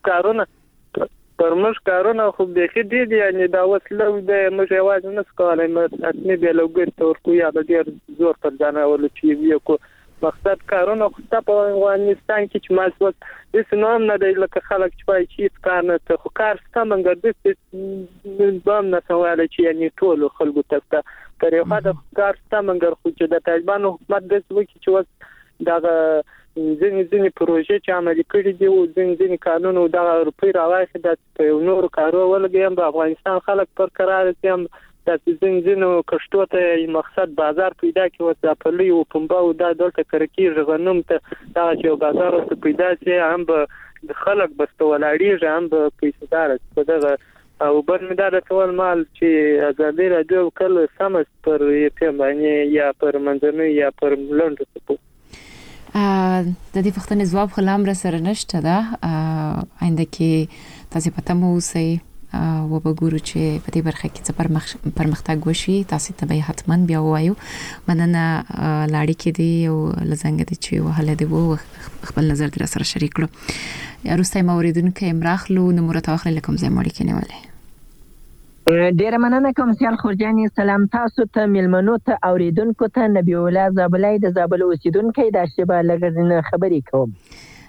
پرمش کارونه خو به دي یعنی دا وسلو د مجواز نه سکاله متنی به لوګر تور کو یا د ډیر زور پر ځانه ول چې یو کو مقصد کارونه خو په افغانستان کې چې مسوت د سنوم نه د لکه خلک چې پای چې کار نه ته خو کار ستمنګ د بام نه سواله چې یعنی ټول خلکو ته تر یو حد کار ستمنګ خو چې د طالبان حکومت د څه کې چې دا ځینې پروژې چې عملي کړي دي او ځینې قانون او د روپی راوځي د نور کارو ولګي په افغانستان خلک پر قرار دي هم د ځینې کشتو ته مقصد بازار پیدا کړي او په لوی او پمبا او د دلته کرکی ژغنوم ته دا چې بازار ته پیدا شي هم به خلک بسته ولاړي هم به پیسې دار په دغه او بل مدار ټول مال چې ازادي راډیو کله سمس پر پم باندې یا پر منځنوي یا پر لوند څه د دې وختونو جواب خلام را سره نشته ده آینده کې تاسو پته مو سي و به ګورو چې په دې برخه کې څه پرمختګ وشي تاسو ته به حتما بیا وایو مننه لاړی کې دی او لزنګ دي چې وهله دی وو خپل نظر در سره شریک کړو روستای موریدونکو امراخلو نمبر توخل لکم زموږ کې نیولې ډیر مننه کوم سیال خورجانی سلام تاسو ته ملمنو ته اوریدونکو ته نبی الله زابلای د زابل اوسیدونکو د شبا لګزنه خبرې کوم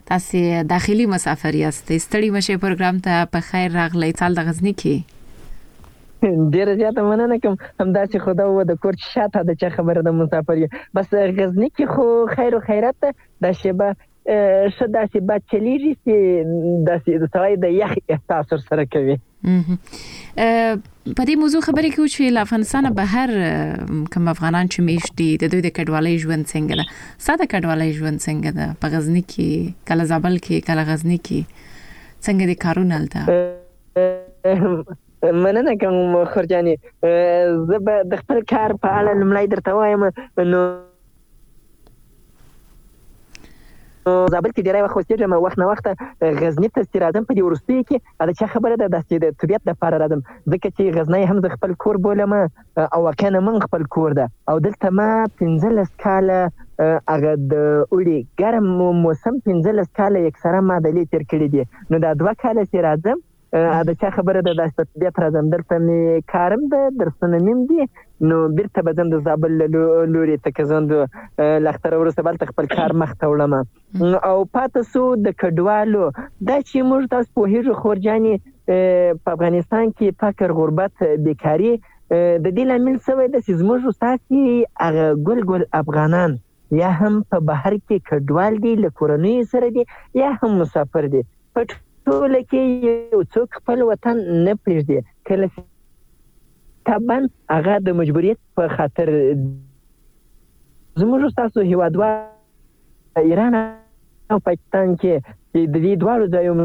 تاسو داخلي مسافر یاست. ستړي مشه پروګرام ته په خیر راغلی. تال د غزنی کې ډیر زیاته مننه کوم. همداسې خدا و د کور شاته د چا خبره د مسافر بس غزنی کې خو خیر او خیرات د شبه شدا چې بچلیږي چې د سړی د یخ احساس سره کوي. په دې موضوع خبرې کوو چې له افغانستان بهر کوم افغانان چې میشتي د دوی د کډوالۍ ژوند څنګه ده؟ ساده کډوالۍ ژوند څنګه ده په غزنی کې، کله زابل کې، کله غزنی کې څنګه دي کارونه هلته؟ مننه کوم خورجاني. زه به د خپل کار په اړه لمړی درته وایم. نو زابل کې ډیری وخت اوسېږم، وخت نه وخت غزنی ته راځم. په دې وروستیو کې دا چې خبره ده داسې د طبیعت لپاره راځم، ځکه چې غزنی هم زه خپل کور بولم او واقعا من خپل کور ده. او دلته ما 15 کاله هغه د اوړي ګرم موسم 15 کاله یکسره ما دلې تیر کړي دي. نو دا 2 کاله چې راځم دا چې خبره ده داسې طبیعت راځم. دلته مې کارم ده، درسونه مې دي. نو بیرته به زم د زابل لوري ته کزند لختر ورسره بل خپل کار مخ ته وړم. او پاتې سو د کډوالو دا چې موږ تاسو په هیڅ خورجاني په افغانستان کې فقر، غربت، بیکاری د دې لامل څه ده چې موږ تاسو هغه ګل افغانان یا هم په بهر کې کډوال دي، له کورنۍ سره دي، یا هم مسافر دي. په ټول کې یو څوک خپل وطن نه پرېږدي. کله طبعا هغه د مجبوریت په خاطر زموږ تاسو هیوادوال ایران او پاکستان کې د دې دوه ځایونو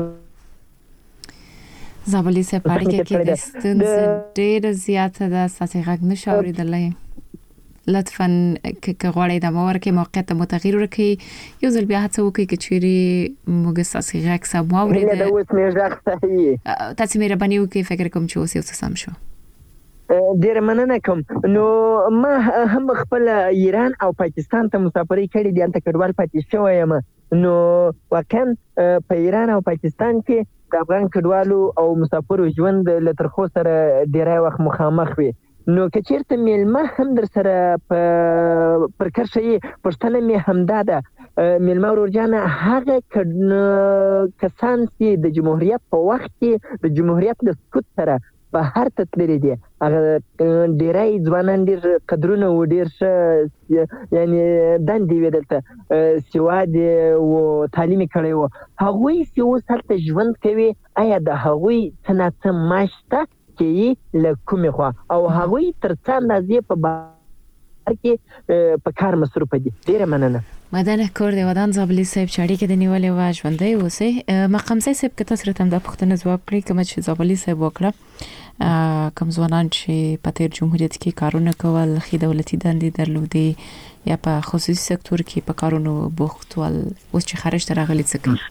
زابلی سپاره کې د ستونزې ډېر زیاته ده. ساسي غږ نشو اورېدلای. لطفاً که غواړئ د مور کې موقعیت متغیر ورکړئ. یو ځل بیا هڅه وکړئ چې چیرې موږ ساسي غږ سم واورئ. دا اوس مې غږ صحیح. تاسو مهرباني وکړئ، فکر کوم چې اوس یو څه سم شو. ډیر مننه کوم. نو ما هم خپل ایران او پاکستان ته مسافرۍ کړې دي، هلته کډوال پاتې شوی یم. نو واقعا په ایران او پاکستان کې د افغان کډوالو او مسافرو ژوند له ترخو سره ډیری وخت مخامخ وي. نو که چیرته میلمه هم در سره پر کرښه یې پوښتنه مې همدا ده، میلمه ورورجانه هغه کسان چې د جمهوریت په وخت کې د جمهوریت له سقوط سره بهر ته تللي دي، هغه ډیری ځوانان ډیر قدرونه و، ډیر ښه یعنی دندې وې دلته، سواد و، تعلیم کړی و. هغوی چې اوس هلته ژوند کوي آیا د هغوی څه نه څه معاش شته چې له کومې خوا او هغوی تر څه اندازې په بهر کې په کار مصروف دي؟ ډیره مننه. مدنه کور د ودان زابلی صاحب چاړي کې د نیولې و ژوندۍ اوسې. مقامزه صاحب که تاسو راته د پښتنه ځواب کړی کوم چې زابلی صاحب وکړه، کوم ځوانان چې په تیر جمهوریت کې کارونه کول، خې دولتي دندې درلودې یا په خصوصي سکتور کې په کارونو بوخت ول، اوس چې خارج ته راغلي څه کوي؟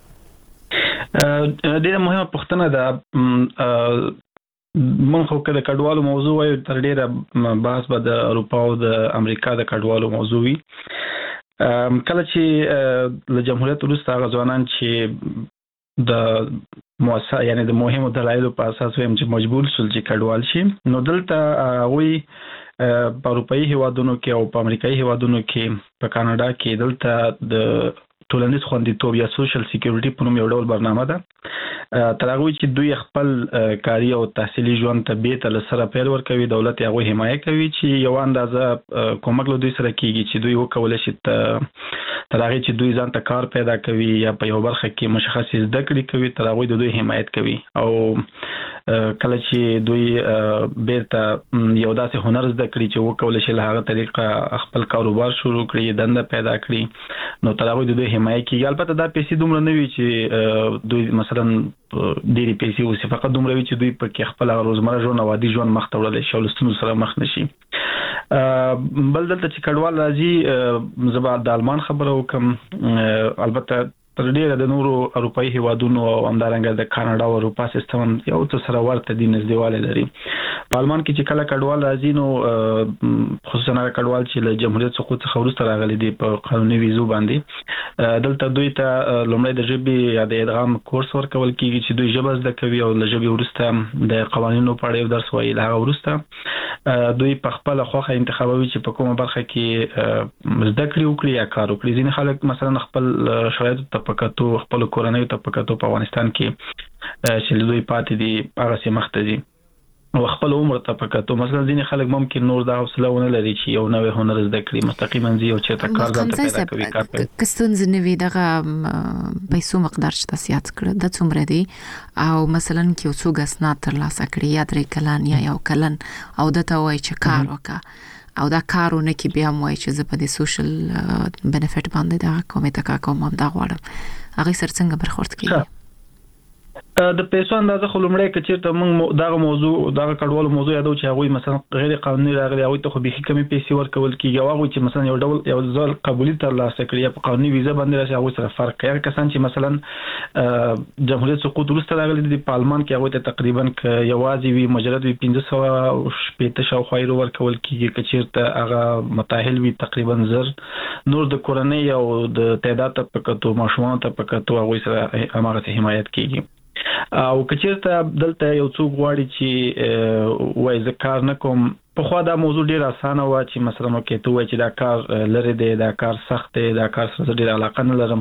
ډیره مهمه پوښتنه ده. من خو که د کډوالو موضوع وایو تر ډیره بحث به د اروپا او د امریکا د کډوالو موضوع وي. کله چې له جمهوریت وروسته هغه ځوانان چې د مؤسسه یعنی د مهمو دلایلو په اساس ویم چې مجبور شول چې کډوال شي، نو دلته هغوی په اروپایي هیوادونو کې او په امریکایي هیوادونو کې، په کاناډا کې دلته د ټولنیز خوندیتوب یا سوشل سکیورټي په نوم یو ډول برنامه ده. تر هغه چې دوی خپل کاري او تحصیلي ژوند ته بیرته له سره پیل ورکوي، دولت هغوی حمایه کوي چې یو اندازه کومک له دوی سره کیږي چې دوی وکولی شي تر هغې چې دوی ځان ته کار پیدا کوي یا په یو برخه کې مشخصې زده کړې کوي، تر هغوی د دوی حمایت کوي. او کله چې دوی بیرته یو داسې هنر زده کړي چې وکولی شي له هغه طریقه خپل کاروبار شروع کړي، دنده پیدا کړي، نو تر هغوی د دوی حمایه کیږي. البته دا پیسې دومره نه وي چې دوی مثلا ډېرې پیسې اوسي، فقط دومره وي چې دوی پکې خپل روزمره ژوند او عادي ژوند مخ ته وړلی شي او له ستونزو سره مخ نه شي. بل دلته چې کډوال راځي، زه به د آلمان خبره وکړم. البته تر ډیره د نورو اروپایي هیوادونو او همدارنګه د کاناډا او اروپا سیستم یو څه سره ورته دي، نږدېوالی لري. په آلمان کې چې کله کډوال راځي، نو خصوصا هغه کډوال چې له جمهوریت سقوط څخه وروسته راغلي دي په قانوني ویزو باندې، دلته دوی ته لومړی د ژبې یا د ادغام کورس ورکول کېږي چې دوی ژبه زده کوي او له ژبې وروسته د قوانینو په اړه یو درس وایي. له هغه وروسته دوی په خپله خوښه انتخابوي چې په کومه برخه کې زده کړې وکړي یا کار وکړي. ځینې خلک مثلا خپل شرایطو ته پکاتو خپل کورنۍ ته پکاتو په افغانستان کې چې دوی پاتې دي هغه سي مختزي او خپل عمر ته پکاتو مثلا ځینې خلک ممکن نور د حوصله ونه لري چې یو نوې هنر زده کړي مستقیما ځي او چې کار ځان پیدا کوي کار کوي کستون زنوي دغه پیسو مقدار چې تاسو یاد کړ د څومره دی او مثلا کې یو څو غسنات تر لاسه کړی یا درې کلن یا یو کلن او دته وای چې کار وکړه او دا کارونه کې بیا موي چې زه په دې سوشل بنفیټ باندې دا کومه تا کوم دا غواړم هغه سر څنګه برخورد کیږي د پیسو اندازه خلومړی کچیر ته موږ دا موضوع دا کډوالو موضوع یادو چې هغه مثلا غیر قانوني راغلي هغه ته خو به کمی پیسې ورکول کیږي او هغه چې مثلا یو ډول یو ځل قبولي تر لاسه کړی په قانوني ویزه باندې راځي هغه سره فرق کوي کسان چې مثلا جمهوریت سقوط وروسته راغلي د پارلمان کې هغه ته تقریبا یوازې وی مجرد وی 1500 شپېته شاو خیر ورکول کیږي کچیر ته هغه متأهل وی تقریبا زر نور د کورنۍ او د تعداد په کتو ماشومان ته په کتو هغه سره هغه حمایت کیږي او کچیرته دلته یو څوک غواړي چې وای ذکر نکوم په خو دا موضوع ډیر اسانه و چې مثلا نو کې ته وای چې دا کار لری دی دا کار سخت دی دا کار سره ډیر علاقه نه لرم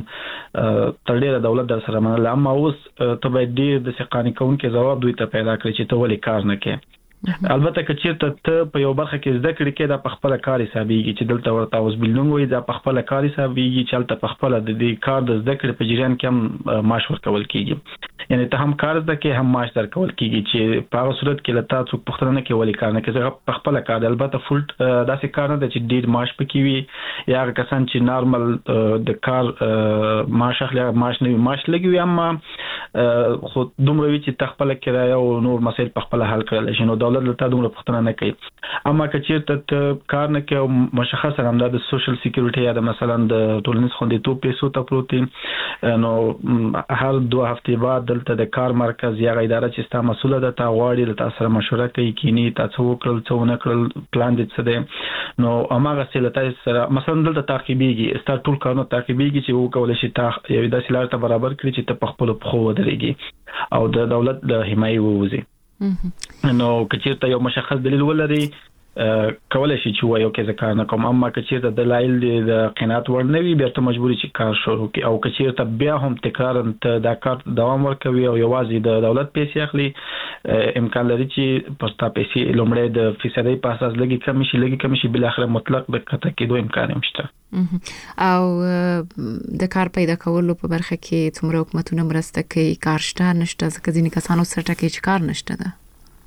تر ډیره دولت در سره منل اما اوس ته به ډیر د سقانی کون کې جواب دوی ته پیدا کړی چې ته ولې کار نه کوي البته کچیرته ته په یو برخه کې زده کړې کې دا په خپل کار حسابيږي چې دلته ورته اوس بلډینګ وي دا په خپل کار حسابيږي چې البته په خپل د دې کار د زده کړې په جریان کې هم معاش ورکول کیږي یعنی ته هم کار زده کې هم معاش درکول کیږي چې په هغه صورت کې لته څوک پښتنه کې ولې کار نه کوي په خپل کار البته فول داسې کار نه چې ډیر معاش پکې وي یا کسان چې نارمل د کار معاش اخلي معاش نه معاش لګوي اما خو دومره وی چې تخپل کرایه او نور مسایل په خپل حل کړل شي نو دولت لته دومره پښتنه نه کوي اما کچیرته کار نه کوي مشخص هم د سوشل سکیورټي یا د مثلا د ټولنیز خوندیتوب پیسو ته پروتي نو هر 2 هفته بعد دلته د کار مرکز یا اداره چې ستا مسؤله ده تا غواړي د تاسو سره مشوره کوي کینی تاسو وکړل څو نه کړل پلان دې څه دی نو اماغه سلته سره مثلا دلته تعقیبيږي ستا ټول کارونه تعقیبيږي چې وکول شي تا یو داسې لار ته برابر کړی چې ته په خپل خو ودرېږي او د دولت د حمایت ووزي نو کچیرته یو مشخص دلیل ولري کولای شي چې وایو کې ځکه نه کوم اما کچیرته دلایل د قناعت ورنوي بیا ته مجبوري چې کار شروع کی او کچیرته بیا هم تکرار ته دا کار دوام ورکوي او یوازې د دولت پیسې اخلي امکان لري چې پستا پیسې لومړی د فیصدي په اساس لګي کمی شي بل اخر مطلق به کته کېدو امکان نشته او د کار پیدا کولو په برخه کې څومره حکومتونه مرسته کوي کار شته نشته ځکه ځینې کسانو سره ټاکي چې کار نشته ده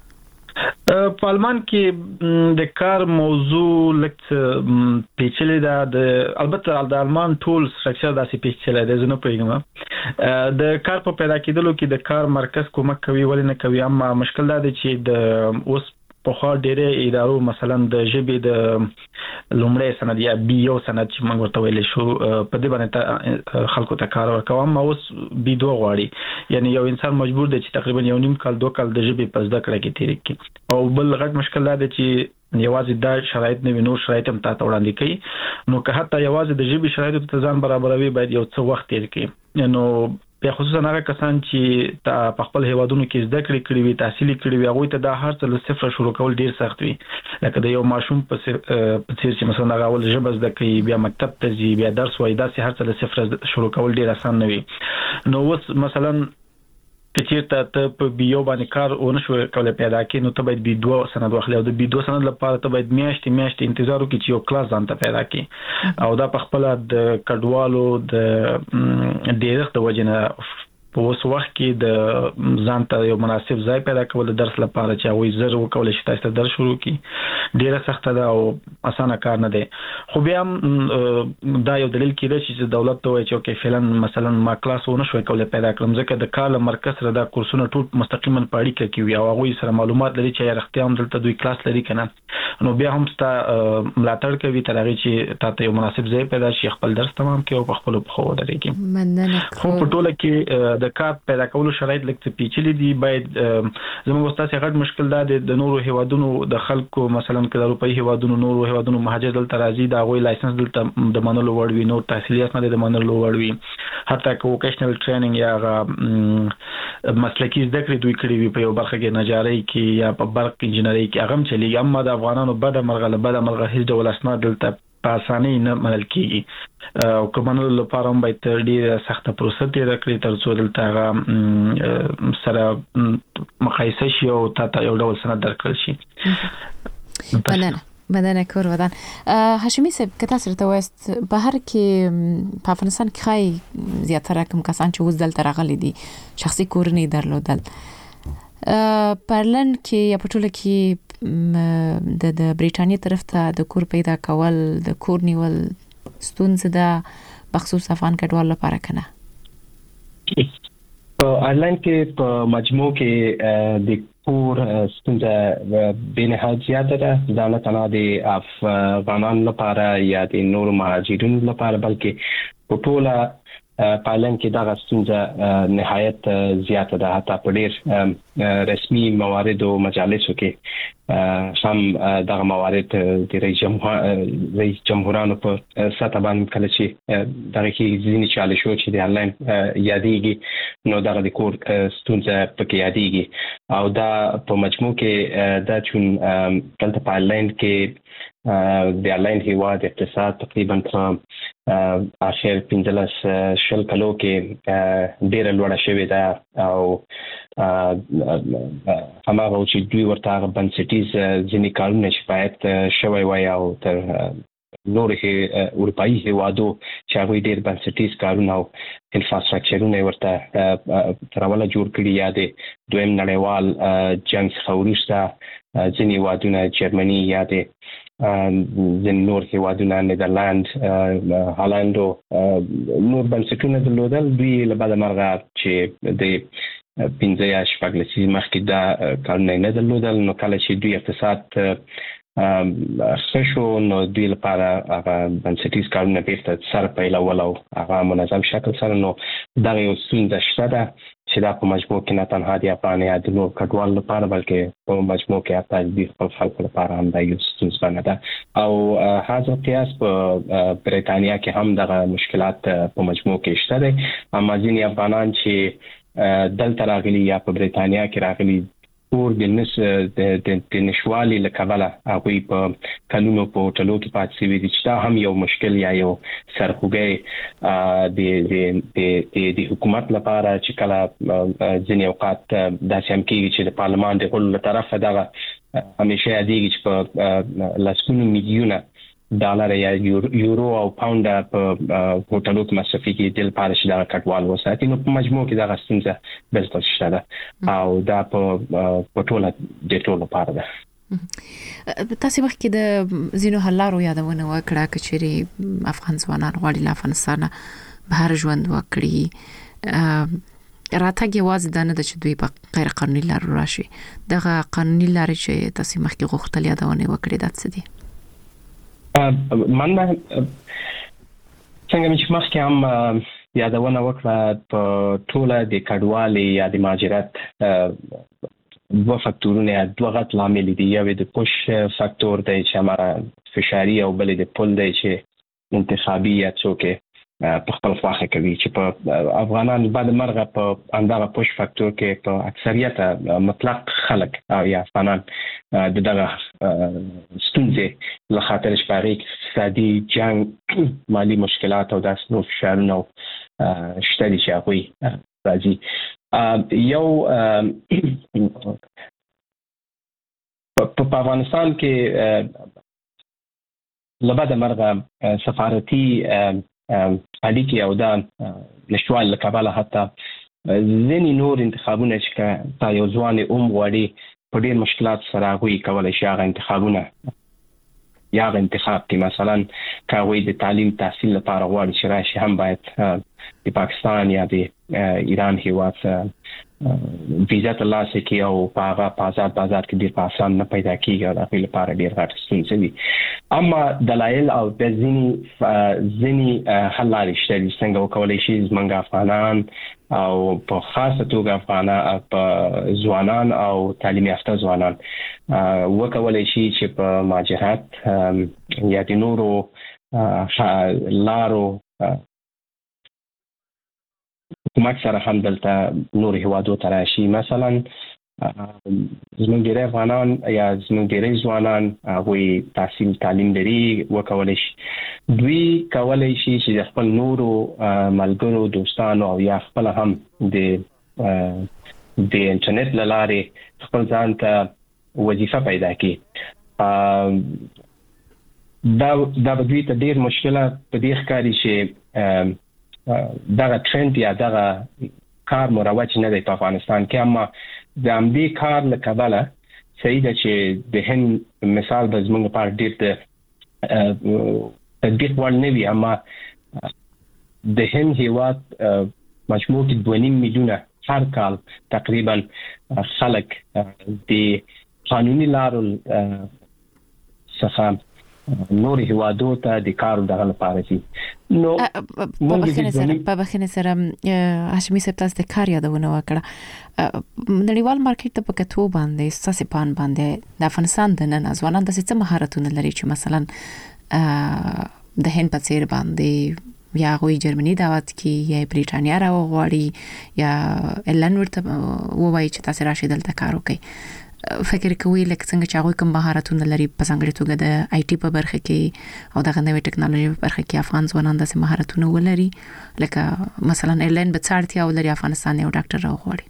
په آلمان کې د کار موضوع لکه پیچلې ده د البته د آلمان ټول سټرکچر داسې پیچلې ده زه نه پوهیږم د کار په پیدا کېدلو کې د کار مرکز کومک کوي ولې نه کوي اما مشکل دا دی چې د اوس په خو ډېرې ادارو مثلا د ژبې د لومړی سند یا بیو سند چې موږ ورته ویل شو په دې باندې خلکو ته کار ورکوم اما اوس بي دوه غواړي یعنی یو انسان مجبور دی چې تقریبا یو نیم کال 2 کال د ژبې په زده کړه کې تیر کړي او بل غټ مشکل دا دی چې یوازې دا شرایط نه وینو شرایط هم تاسو وړاندې کوي نو که حتی یوازې د ژبې شرایط ته ځان برابروي باید یو څه وخت تیر کړي نو په خصوصا هغه کسان چې په خپل هیوادونو کې زده کړې وي تحصیل کړي وي هغه ته دا هر څه له صفر شروع کول ډیر سخت وي لکه د یو ماشوم په څیر چې مثلا هغه اول ژبه زده کوي بیا مکتب ته ځي بیا درس وایي دا هر څه له صفر شروع کول ډیر آسان نه وي نو اوس مثلا کچیرته ته په بیو باندې کار ونه شو کولای پیدا کې نو ته باید بي 2 سند واخلې او د بي 2 سند لپاره ته باید میاشتې انتظار وکړې چې یو کلاس ځان ته پیدا کې او دا په خپل د کډوالو د ډیرښت د وجنه په اوس وخت کې د ځان ته یو مناسب ځای پیدا کول د درس لپاره چې وایي زر وکول شي تاسو درس شروع کی ډیره سخت ده او اسانه کار نه دی خو بیا دا یو دلیل کېده چې دولت ته وایي چې اوکې فعلا مثلا ما کلاس ونه شو کولای پیدا کړم ځکه د کال مرکز سره دا کورسونه ټول مستقیما په اړیکه کې وي او هغه سره معلومات لري چې رښتیا هم دلته دوی کلاس لري کنه نو بیا هم ستا ملاتړ کوي تر هغه چې تاسو یو مناسب ځای پیدا شي خپل درس تمام کړئ او په خپل خو ودرېږئ مننه خو په ټوله کې د کار پیدا کولو شرایط لکه پیچلي دي باید زموږ استاد غټ مشکل دا د نورو هیوادونو د خلکو مثلا کله اروپאי هیوادونو نورو هیوادونو مهاجر دلته راځي دا غوي لایسنس دلته د منلو وړ وي نو تحصیلات نه د منلو وړ وي حتی که وکیشنل ټریننګ یا مسلکی زده کړې دوی کړی وي په یو برخه کې نجاري کې یا په برق انجینری کې هغه چلیږي اما د افغانانو بده مرغه هیڅ ډول اسناد دلته په اسانۍ نه منل کیږي او کومنلو لپاره هم باید ډیره سخته پروسه تیر کړی تر څو دلته هغه سره مقایسه شي او تا یو ډول سند درکړل شي. بدنه کور ودان هاشمی صاحب که تاسو ته وایست بهر کې په افغانستان کې خای زیاتره کوم کسان چې اوس دلته راغلي دي شخصي کورنۍ درلودل پرلن کې یا په ټوله کې د بریټانیا طرف ته د کور پیدا کول د کور نیول ستونزه ده بخصوص افغان کډوال لپاره کنه په آیرلند کې په مجموع کې د کور ستونزه به نه زیاته ده دا نه تنها د افغانانو لپاره یا د نورو مهاجرینو لپاره بلکې په ټوله په آیرلند کې دا ستونزه نهایت زیاته ده حتی په ډېر رسمي موارد او مجالسو کې هم دا موارد د رئیس جمهورانو په سطح باندې کله چې دغه کې ځینې چالشو چې د آیرلند یادېږي نو دغه د کور ستونزه پکې یادېږي او دا په مجموع کې دا چون دلته په آیرلند کې د آیرلند هیواد اقتصاد تقریبا په اخر 15 کلو کې ډېر لوړه شوې ده او هماغه چې دوی ورته بنسټیز ځینې کارونه چې باید شوی وای او تر نورو اروپایي هیوادو چې هغوی ډېر بنسټیز کارونه او انفراستراکچرونه ورته تر اوله جوړ کړي یا د دویم نړیوال جنګ څخه وروسته ځینې هیوادونه جرمني یا د ځینې نور هیوادونه نیدرلند هالند او نور بنسټونه درلودل دوی له بده مرغه چې د 15 یا 16 لسیزې مخکې دا کارونه نه درلودل نو کله چې دوی اقتصاد ښه شو نو دوی لپاره هغه بنسټیز کارونه بیرته سر پیلول او هغه منظم شکل سره نو دغه یو ستونزه شته ده چې دا په مجموع کې نه تنها د افغان یا د نور کډوالو لپاره بلکې په مجموع کې حتی د خپل خلکو لپاره هم دا یو ستونزه ده او هغه قیاس په بریتانیا کې هم دغه مشکلات په مجموع کې شته دي اما ځینې افغانان چې دلته راغلي یا په بریتانیا کې راغلي کور د نشوالي له کبله هغوی په کلونو په هوټلو کې پاتې شوي دي چې دا هم یو مشکل یا یو سرخوږی د حکومت لپاره چې کله ځینې اوقات داسې هم کېږي چې د پارلمان د غړو له طرفه دغه همیشه یادېږي چې په لسګونو میلیونه ډالر یا یورو او پاوند په هوټلو کې مصرفي کېږي د لپاره چې دغه کډوال وساتي نو په مجموع کې دغه ستونزه بالکل شته ده او دا په ټوله د ټولو لپاره ده. تاسو مخکې د ځینو حل لارو یادونه وکړه چې چیرې افغان ځوانان غواړي له افغانستانه بهر ژوند وکړي راتګ یوازې دا نه ده چې دوی په غیر قانوني لارو راشي دغه قانوني لارې چې تاسو مخکې غوښتل یادونه وکړي دا څه دي؟ مننه څنګه چې مخکې هم یادونه وکړه په ټوله د کډوالۍ یا د مهاجرت دوه فاکتورونه یا دوه غټ لامل دي یو د پوش فاکتور دی چې هماره فشاري او بل د پول دی چې انتخابي یا څوک په خپل خواخه کوي چې په افغانان بعد مرغه په اندازه پوش فاکتور کې په اکثریت مطلق خلک یا افغانان دغه ستونزې له خاطر شپاري اقتصادي جنگ مالی مشکلات او داس نو فشارونه شته دي چې هغوی راځي یو په افغانستان کې لبعد مرغه سفارتي اړیکې او دا نشوال له کبله حتی ځینې نور انتخابونه چې تا یو ځوان غواړي په ډېر مشکلات سره هغوی کولی شي هغه انتخابونه یا هغه انتخاب کې مثلا که هغوی د تعلیم تحصیل لپاره غواړي چې راشي هم باید د پاکستان یا د ایران هیواد ویزا ترلاسه کړي او په هغه په آزاد بازار کې ډېر په اسان نه پیدا کېږي او د هغوی لپاره ډېر غټ ستونزه وي اما دلایل او د ځینې حل لارې شته دي څنګه وکولی شي زموږ افغانان او په خاصه توګه په ځوانان او تعلیم یافته ځوانان وکولی شي چې په مهاجرت یا د نورو لارو حکومت سره هم دلته نور هیوادو ته راشي مثلا زموږ ډېری افغانان یا زموږ ډېری ځوانان هغوی تعلیم لري وکولی شي. دوی کولی شي چې د خپل نورو ملګرو دوستانو او یا خپل هم د انټرنیټ له لارې خپل ځان ته وظیفه پیدا کړي. دا به دوی ته ډېر مشکله په دې ښکاري چې دغه ټرند یا دغه کار مروج نه دی په افغانستان کې، اما د همدې کار له کبله صحیح ده چې د هند مثال به زموږ لپاره ډېر د تطبیق وړ نه وي، اما د هند هېواد مجموع کې 2.5 میلیونه هر کال تقریبا خلک د قانوني لارو څخه نور هیوادو ته د کار دغه لپاره شي. نو په بخښنه سره هاشمي صاحب تاسو د کار یادونه وکړه. نړیوال مارکیټ ته په کتو باندې ساسي پان باندې د افغانستان د نن ځوانان د څه مهارتونه لري چې مثلا د هند په څیر باندې یا غوي جرمني دعوت کی یا بریټانیا راوغواړي یا اعلان ورته وایي چې تاسو راشي دلته کار وکړئ. فکر کوي لکه څنګه چې هغه کوم مهارتونه لري په ځانګړي توګه د آی ټي په برخه کې او د نوې ټکنالوژي په برخه کې افغان ځوانان د مهارتونه ولري، لکه مثلا ایرلاین به څارتیا ولري افغانستان یو ډاکټر راوغواړي.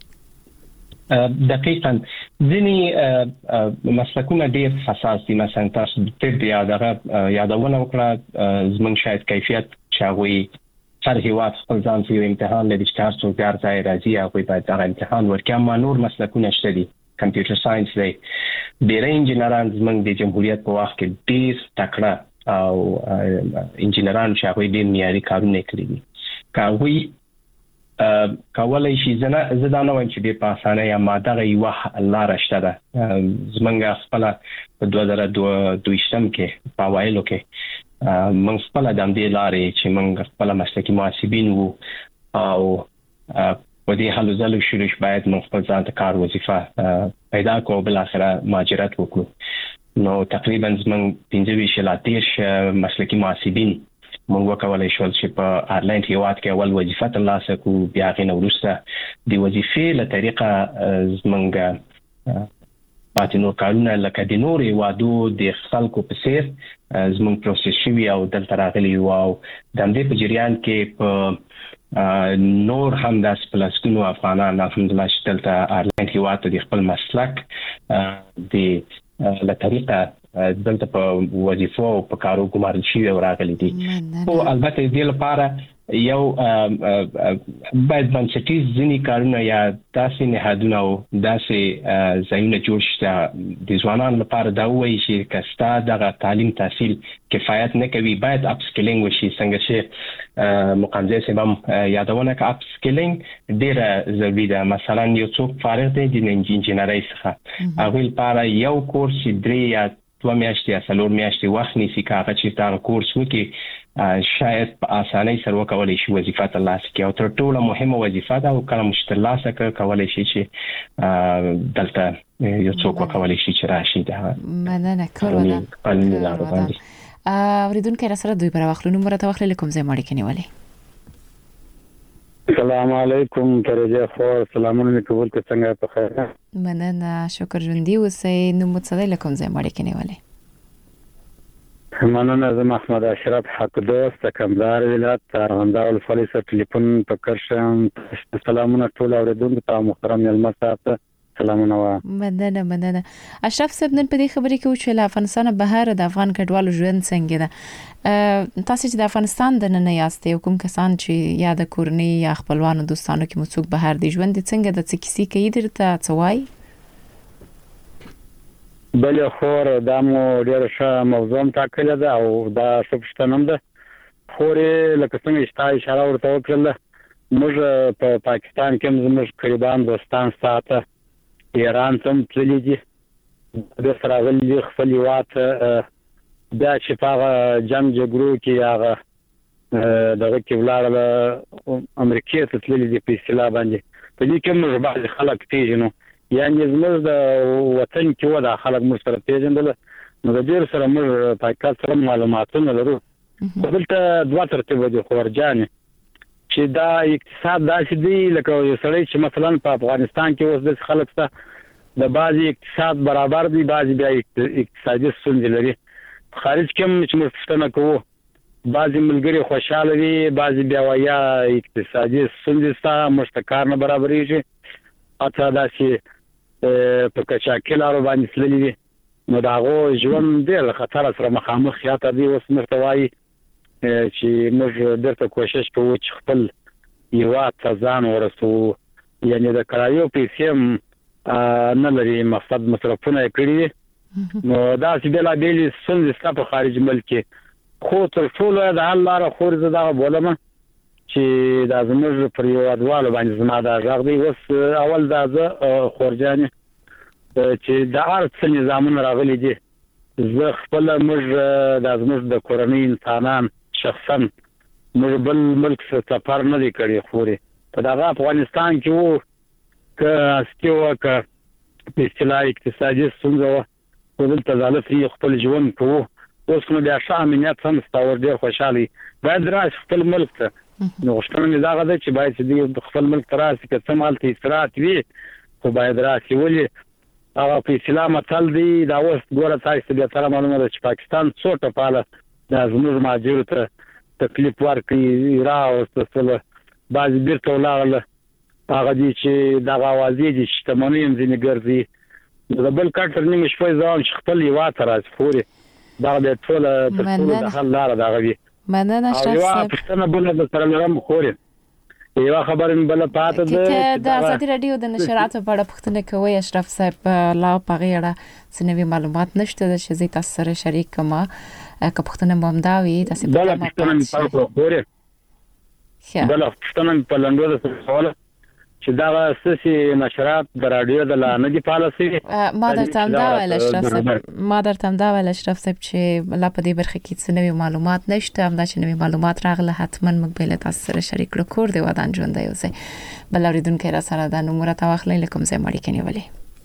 دقیقاً ځینې مسلکونه ډېر حساس دي، مثلا تاسو د طب یادونه وکړه، زموږ شاید کیفیت چې هغوی هر هیواد خپل ځان ته یو امتحان لري چې هر څوک هر ځای راځي هغوی باید دغه امتحان ورکړي، اما نور مسلکونه شته دي. کمپیوټر ساينس دی، ډېری انجینران زموږ د جمهوریت په وخت کې ډېر تکړه او انجینران چې هغوی ډېر معیاري کارونه کړي دي. که هغوی کولی شي، زه دا نه وایم چې ډېر په اسانه یا ما دغه یوه لاره شته ده. زموږ خپله په 2022 کې په اوایلو کې موږ خپله د همدې لارې چې موږ خپله مسلکي محاسبین وو او په دې حالو ځلو شروع باید موږ خپل ځان ته کار وظیفه پیدا کړو، بل اخره مهاجرت وکړو. نو تقریبا زموږ 15 مسلکي محاسبین موږ وکولای شول چې په آیرلند هیواد کې اول وظیفه ترلاسه کړو، بیا هغې نه وروسته د وظیفې له طریقه زموږ پاتې نور کارونه لکه د نورو هیوادو د خلکو په څیر زموږ پروسس شوي او دلته راغلي وو. او د همدې په جریان کې په نور هم داسې په لسګونو افغانان الحمدلله چې دلته آیرلند هیواد ته د خپل مسلک د له طریقه دلته په وظیفو او په کارو ګمارل شوي او راغلي دي. خو البته دې لپاره یو باید بنسټیز ځینې کارونه یا داسې نهادونه او داسې ځایونه جوړ شي د ځوانانو لپاره دا ووایي چې که ستا دغه تعلیم تحصیل کفایت نه کوي باید اپ سکلینګ وشي. څنګه چې مقامځي صاحب هم یادونه کوي، اپ سکلینګ ډېره ضروري ده. مثلا یو څوک فارغ دی د انجینرۍ څخه، هغوی لپاره یو کورس 3 یا 2 میاشتې یا 4 میاشتې وخت نیسي، که هغه چې دغه کورس وکړي شاید په اسانۍ سره وکولی شي وظیفه ترلاسه کړي. او تر ټولو مهمه وظیفه ده او کله مو ترلاسه کړه کولی شي چې دلته یو څوک وکولی شي چې راشي. مننه کور ودان اوریدونکو را سره دوی پر واخلو نمبر ته واخلې کوم ځای مړی کني ولی. السلام علیکم ترجه خور، سلامونه مې قبول کړئ، څنګه په خیر؟ مننه، شکر ژوندۍ اوسئ. نو متصدی لکم ځای مړی کني ولی. مننه، زه محمد اشرف حق دوست کمدار ولایت ارغنداو ولسوالۍ څخه ټلیفون په کرشم. سلامونه ټول اوریدونکو ته، محترم مېلمه صاحب ته سلامونه. مننه. اشرف صاحب نن په دې خبرې کې چې له افغانستان بهر د افغان کډوالو ژوند څنګه ده؟ تاسو چې د افغانستان د نن یاستئ، کوم کسان چې یا د کورنۍ یا خپلوانو دوستانو کې مڅوک بهر دي، ژوند څنګه د څه کیسې کوي درته څه وایي؟ بل خور دا مو ډېر ښه موضوع ټاکلې ده او دا څه پوښتنه هم ده. خورې لکه څنګه چې تا اشاره ورته وکړله، موږ په پاکستان کې هم زموږ قریبان دوستان ساته ایران ته هم تللي دي، د سره راغلي دي خپل هېواد ته. بیا چې په هغه جنګ جګړو کې هغه دغه کې ولاړل امریکې ته تللي دي په اصطلاح باندې. په دې کې موږ بعضې خلک پېژنو، یعنې زموږ د وطن کې و دا خلک موږ سره پېژندله، نو د ډېر سره موږ پاکستان سره معلوماتونه لرو. خو دلته 2 ترتیبه دي خورجانې چې دا اقتصاد داسې دی لکه یو سړی چې مثلا په افغانستان کې اوس داسې خلک شته د بعضي اقتصاد برابر دي، بعضي بیا اقتصادي ستونزې لري. خارج کې چې موږ پوښتنه کوو بعضي ملګري خوشاله دي، بعضي بیا وایي اقتصادي ستونزې شته، موږ ته کار نه برابرېږي، حتی داسې په قاچاقي لارو باندې تللي دي. نو د هغو ژوند ډېر له خطر سره مخامخ یا ته دي. اوس موږ ته وایي چې موږ بیرته کوشش کوو چې خپل هېواد ته ځان ورسوو، یعنې د کرايو پیسې هم نه لري، مقصد مصرفونه یې کړي دي. نو داسې بېلابېلې ستونزې شته په خارج ملک کې. خو تر ټولو د حل لاره خو زه دغه بولم چې دا زموږ پر هېوادوالو باندې زما دا غږ دی. اوس اول دا زه خورجانې چې د هر څه نظامونه راغلي دي، زه خپله موږ دا زموږ د کورنۍ انسانان شخصا موږ بل ملک سفر نه دی کړی، خورې په دغه افغانستان کې وو که عسکري وه که په اصطلاح اقتصادي ستونزه وه، خو دلته زاله فری خپل ژوند کوو. اوس نو بیا ښه امنیت هم شته، ور ډېر خوشحاله باید راشي خپل ملک ته. نو غوښتنه مې دغه ده چې باید چې دوی خپل ملک ته راشي، که څه هم هلته استراحت وي خو باید راشي. ولې هغه په اصطلاح متل دی، دا اوس ګوره تاسو ته بهتره معلومه ده چې پاکستان څو ټپاله دا زموږ مهاجرو ته تکلیف ورکړي، راوستل بعضې بیرته ولاړله. هغه دي چې دغه اوازې دي چې شتمنۍ هم ځینې ګرځي. د بل کټ تر نیمې شپې زه وایم چې خپل هېواد ته راشي، خورې دغه بیا ټوله تر ټولو د حل لاره دغه وي. مننه اشرف یوه صاحب. پوښتنه بله درسره لرم خورې، یوه خبره مې بله پاته ده که د ازادي راډیو د نشراتو په اړه پوښتنه کوئ اشرف صاحب، لا په هغې اړه څه نوي معلومات نشته ده چې زه تاسو سره شریک کړم. که پوښتنه مو همدا وي داسې بله پوښتنه مې پاته کړه خورې، بله پوښتنه مې په لنډو درسره کوله چې دغه ستاسې نشرات د راډیو د لا نه دي فعاله شوي. ما درته همدا ویل اشرف صاحب چې لا په دې برخه کې څه نوي معلومات نشته. همدا چې نوي معلومات راغله حتما موږ به له تاسو سره شریک کړو. کور دی ودان ژوندی اوسئ. بل اورېدونکی را سره د نومره واخلئ له کوم ځای مو اړیکې نیولې؟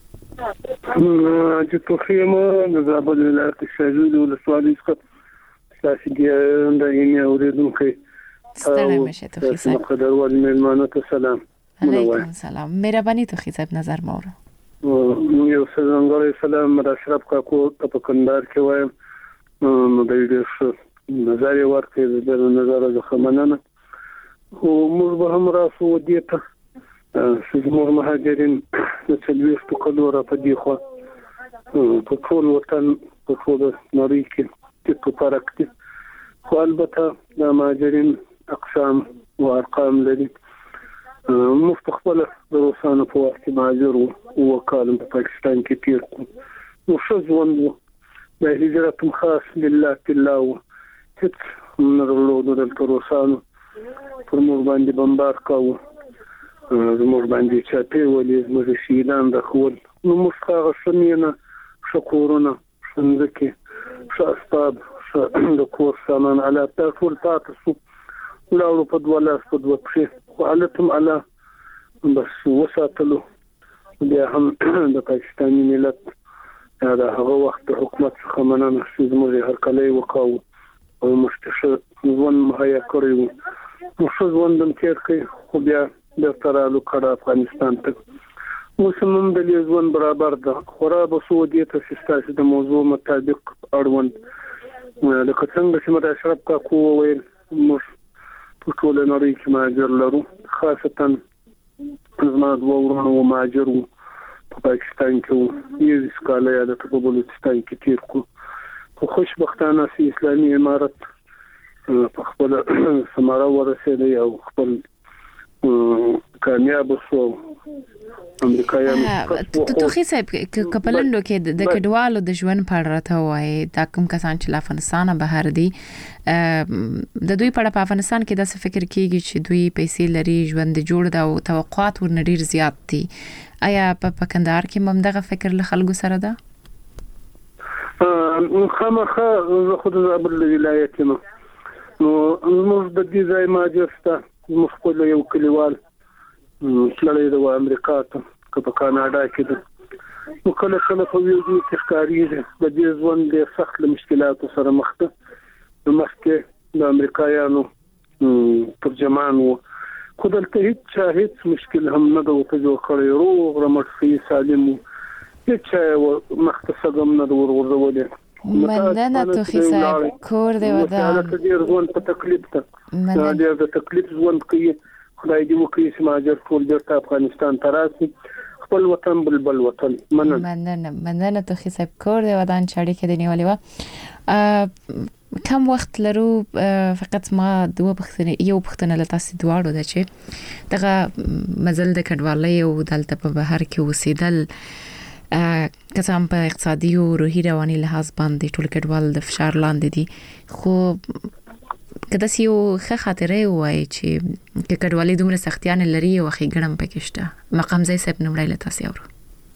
چې توخیمه د زابل ولایت شاجوی ولسوالۍ څخه تاسو دې د یې اورېدونکی ستړی مشه توخی صاحب. قدرول میلمانه ته سلام. علیکم سلام. مهرباني توخی صاحب نظر مورو. یو څنګه سلام را اشرف کاکو ته په کندهار کې وایم. نو د دې نظر ورکړي د نظر د خمنانه او موږ به هم راسو دې ته چې موږ مهاجرین د څلويختو کلو را په دې خو په ټول وطن په ټول نړۍ کې په فرق دي. خو البته د مهاجرین اقسام او ارقام لري. مستقبل د روسانو په وخت کې مهاجر او کالم په پاکستان کې تیر کړ. نو څه ژوند د هجرت خاص لله الله هیڅ نه درلود. د روسانو پر موږ باندې بمبار کاوه، موږ باندې چاپی ولې موږ شیلان د خول. نو موږ هغه شنینا شکورونه څنګه کې اسباب د کور سامان علا ټول تاسو لاړو په دوالاس په دوه پښې وعلتم على بس وساتلو. بیا هم د پاکستاني ملت دا هغه وخت د حکومت څخه مننه چې زموږ هرکلی وکاو او مستشر ځوان مهیا کړی وو. نو ښه ژوند هم تېر کړی، خو بیا بیرته رالو کډه افغانستان ته. اوس هم د دې ژوند برابر ده. خورا به څو دې ته چې ستاسو د موضوع مطابق اړوند لکه څنګه چې مت اشرف کاکو وویل موږ په ټول نړۍ کې مهاجر لرو، خاصتا زما دوه ورونه و مهاجر وو په پاکستان کې وو، یو سکاله یا د په بلوچستان کې تیر کړو. خو خوشبختانه چې اسلامي امارت په خپل ثمره ورسېدی او خپل کامیاب شو. توخی صاحب کپلندو کې د کډوالو د ژوند په اړه راته وایي دا کوم کسان چې له افغانستانه بهر دي د دوی په اړه په افغانستان کې داسې فکر کیږي چې دوی پیسې لري، ژوند جوړ ده او توقعات ورنه ډیر زیات دي. آیا په کندهار کې هم دغه فکر له خلکو سره ده؟ خامخا زه خود زابل ولایت یم. نو موږ د دې ځای ماجسته موږ خپل یو کلیوال تللی د امریکا ته که په کاناډا کې ده. نو کله کله په ویډیو کې ښکارېږي د دې ژوند ډېر سخت له مشکلاتو سره مخ ده. مخکې د امریکایانو ترجمان و، خو دلته هیڅ مشکل هم نه ده ورته جوړ کړی، روغ رمټ ښه سالم و. چې مختصرم نه ورغورولې مننه توخی صاحب کور دی ودان ډیر ځوان په تکلیف ته ډیر د تکلیف ځوان کوي خدای دې وکړي چې ماجر ټول ډیر افغانستان ته راشي خپل وطن بلبل وطن مننه توخی صاحب کور دی ودان چاړي کې دی نیولې و کم وخت لرو فقط ما یو پښتنه لته سي دواړو د چې دغه مزل د کډوالۍ او دلته په بهر کې اوسېدل کسان په اقتصادي او روحي رواني لحاظ باندې ټول کډوال د فشار لاندې دي خو کله چې یو ښه خاطره وای چې کډوالۍ دومره سختیان لري او خېګړم پکېشته مقام ځای صاحب نمړای لته سي اورو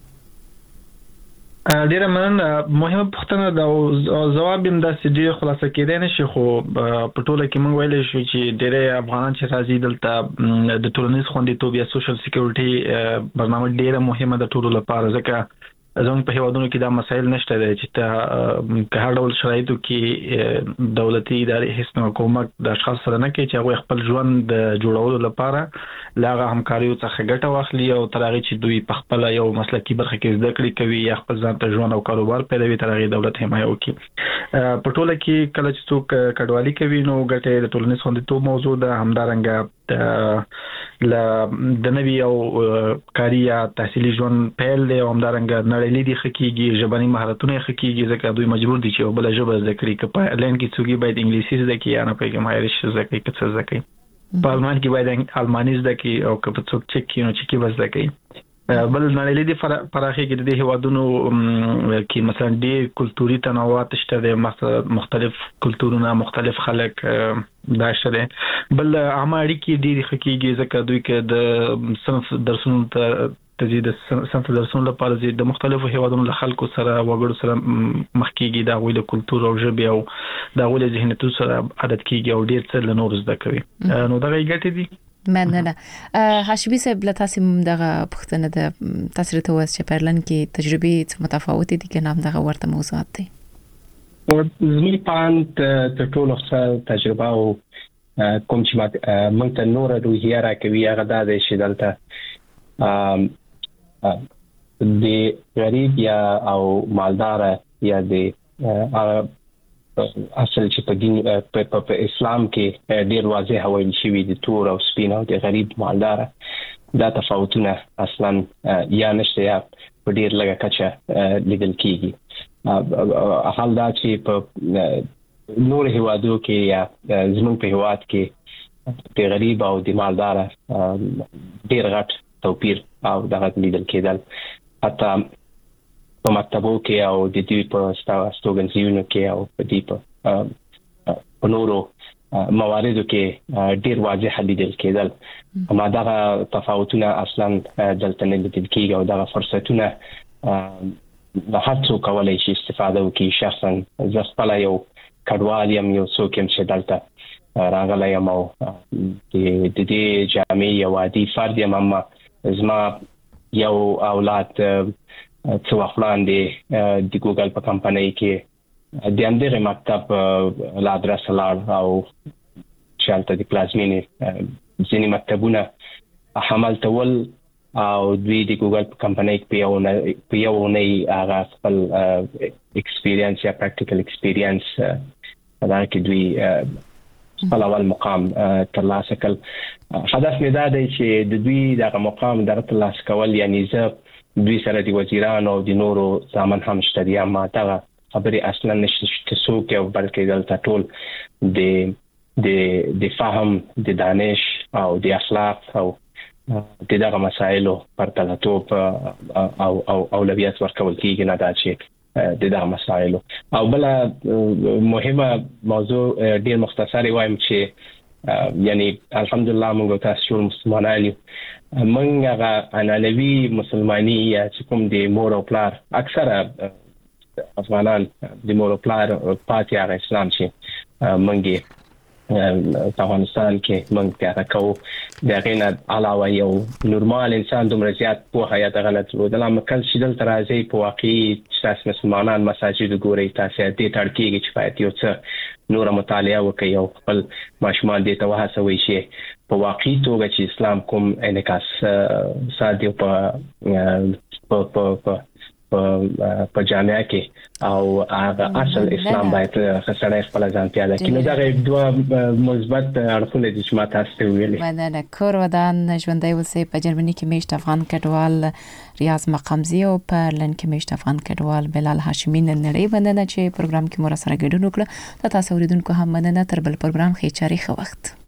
ډیره مننه مهمه پوښتنه دا جواب هم د سړي خلاصه کېدای نشي خو په ټوله کې موږ ویل شو چې ډیره افغانان چې راځي دلته د ټولنیز خوندیتوب یا سوشل سکیورټي برنامه ډیره مهمه د ټولو لپاره ځکه زموږ په هیوادونو کې دا مسایل نشته دی چې ته هر ډول شرایطو کې دولتي ادارې هیڅ نو کومک د اشخاص سره نه کوي چې هغه خپل ژوند د جوړولو لپاره لاغه همکاریو څخه ګټه واخلي او تر هغه چې دوی په خپل یو مسلکي برخه کې زده کړې کوي یا خپل ځان ته ژوند او کاروبار پیلوي تر هغه دولت حمایت کوي په ټوله کې کله چې څوک کډوالي کوي نو ګټه د ټولنیز خوندیتوب موضوع ده همدارنګه د نوي او کاري یا تحصیلي ژوند پیل دی او همدارنګه نړیوالي دي خکېږي ژبني مهارتونه خکېږي ځکه دوی مجبور دي چې بل ژبه زده کړي که په لین کې څوګي باید انګلیسي زده کړي یا نه پیغام هایریش زده کړي که څه زده کړي په آلمان کې باید الماني زده کړي او که په څوک چک کې نو چکی زده کړي بل نړیوالي دي پراخي کې د هیوادونو کې مثلا ډېر کلتوري تنوعات شته د مختلف کلتورونه مختلف خلک دا شته بل عامه اړیکې ډېر خکېږي ځکه دوی کې د صنف درسونو ته تجدید صنف درسونو لپاره د مختلفو هیوادونو له خلکو سره وګړو سره مخکېږي دا غوې د کلتور او ژبې او دا غوې د ذهنیت سره عادت کېږي او ډېر څه له نور زده کوي نو دا ګټې دي مننه هاشمي صاحب له تاسو دغه پښتنه د تاسو ته واس چې پرلن کې تجربه متفاوت دي که نام دغه ورته موضوعات دي زموږ پاند ته ټول څه تجربه او کوم چې موږ ته نور روحیه راکوي هغه دا دی چې دلته د غریب یا او مالدار یا د اصل چې په دین په اسلام کې ډیر واضح ویل شوی دي تور او سپین او د غریب مالدار دا تفاوتونه اصلا یا نشته یا په ډیر لږه کچه لیدل کیږي حال دا چې په نور هیوادو کې یا زموږ په هیواد کې د غریب او د مالدار ډیر غټ توپیر او دغه لیدل کېدل حتی په مکتبو کې او د دې په استوګنځیونو کې او په دې په نورو مواردو کې ډیر واضح لیدل کېدل اما دغه تفاوتونه اصلا دلته نه لیدل کېږي او دغه فرصتونه هر څوک کولای شي استفاده وکړي شخصا زه خپله یو کډوال یم یو څوک یم چې دلته راغلی یم او د دې جامعې یو عادي فرد یم اما زما یو اولاد څو وخت وړاندې د ګوګل په کمپنۍ کې د همدغه مکتب له ادرس لاړ او چې هلته د پلازمینې ځینې مکتبونه حملته ول او دوی د ګوګل په کمپنۍ کې په یو اونۍ هغه خپل اکسپیرینس یا پریکټیکل اکسپیرینس هغه کې دوی خپل اول مقام ترلاسه کړ هدف مې دا دی چې د دوی دغه مقام ترلاسه کول یعنی زه دوی سره د وزیرانو او د نورو ځامن هم شته دي اما دغه خبرې اصلا نشته چې څوک یو بلکې دلته ټول د فهم د دانش او د اخلاق او د دغه مسایلو پرتلتوب او اولویت ورکول کېږي نه دا چې د دغه مسایلو او بل مهمه موضوع ډیر مختصر وایم چې یعنی الحمدلله موږ تاسو مسلمانان یو موږ هغه عنعنوي مسلمانی یا چې کوم د مور او پلار اکثره افغانان د مور او پلار پاتې هغه اسلام چې موږ په افغانستان کې موږ ته راکو د غینه علاوه یو نورمال انسان دومره زیات په حیات غلط و د لامکل چې دلته راځي په واقعي تاسو مسلمانان مساجد ګوري تاسو دې تړکیږي چې پاتې یو څه نور مطالعه وکړي او خپل ماشومان دې ته وهڅوي چې په واقعي توګه چې اسلام کوم انعکاس ساتي په په جامعه کې او هغه اصل اسلام باید خسرې خپل ځان پیاده کړي. نو دا غي دوه مثبت اړخونه دي چې ما تاسو ته ویلي. مننه. کور ودان ژوندۍ اوسې. په جرمني کې میشت افغان کډوال ریاض مقامزي او په لندن کې میشت افغان کډوال بلال هاشمي نن نړۍ مننه چې پروګرام کې مو سره ګډون وکړه. تاسو اوریدونکو هم مننه. تر بل پروګرام خې چاري خو وخت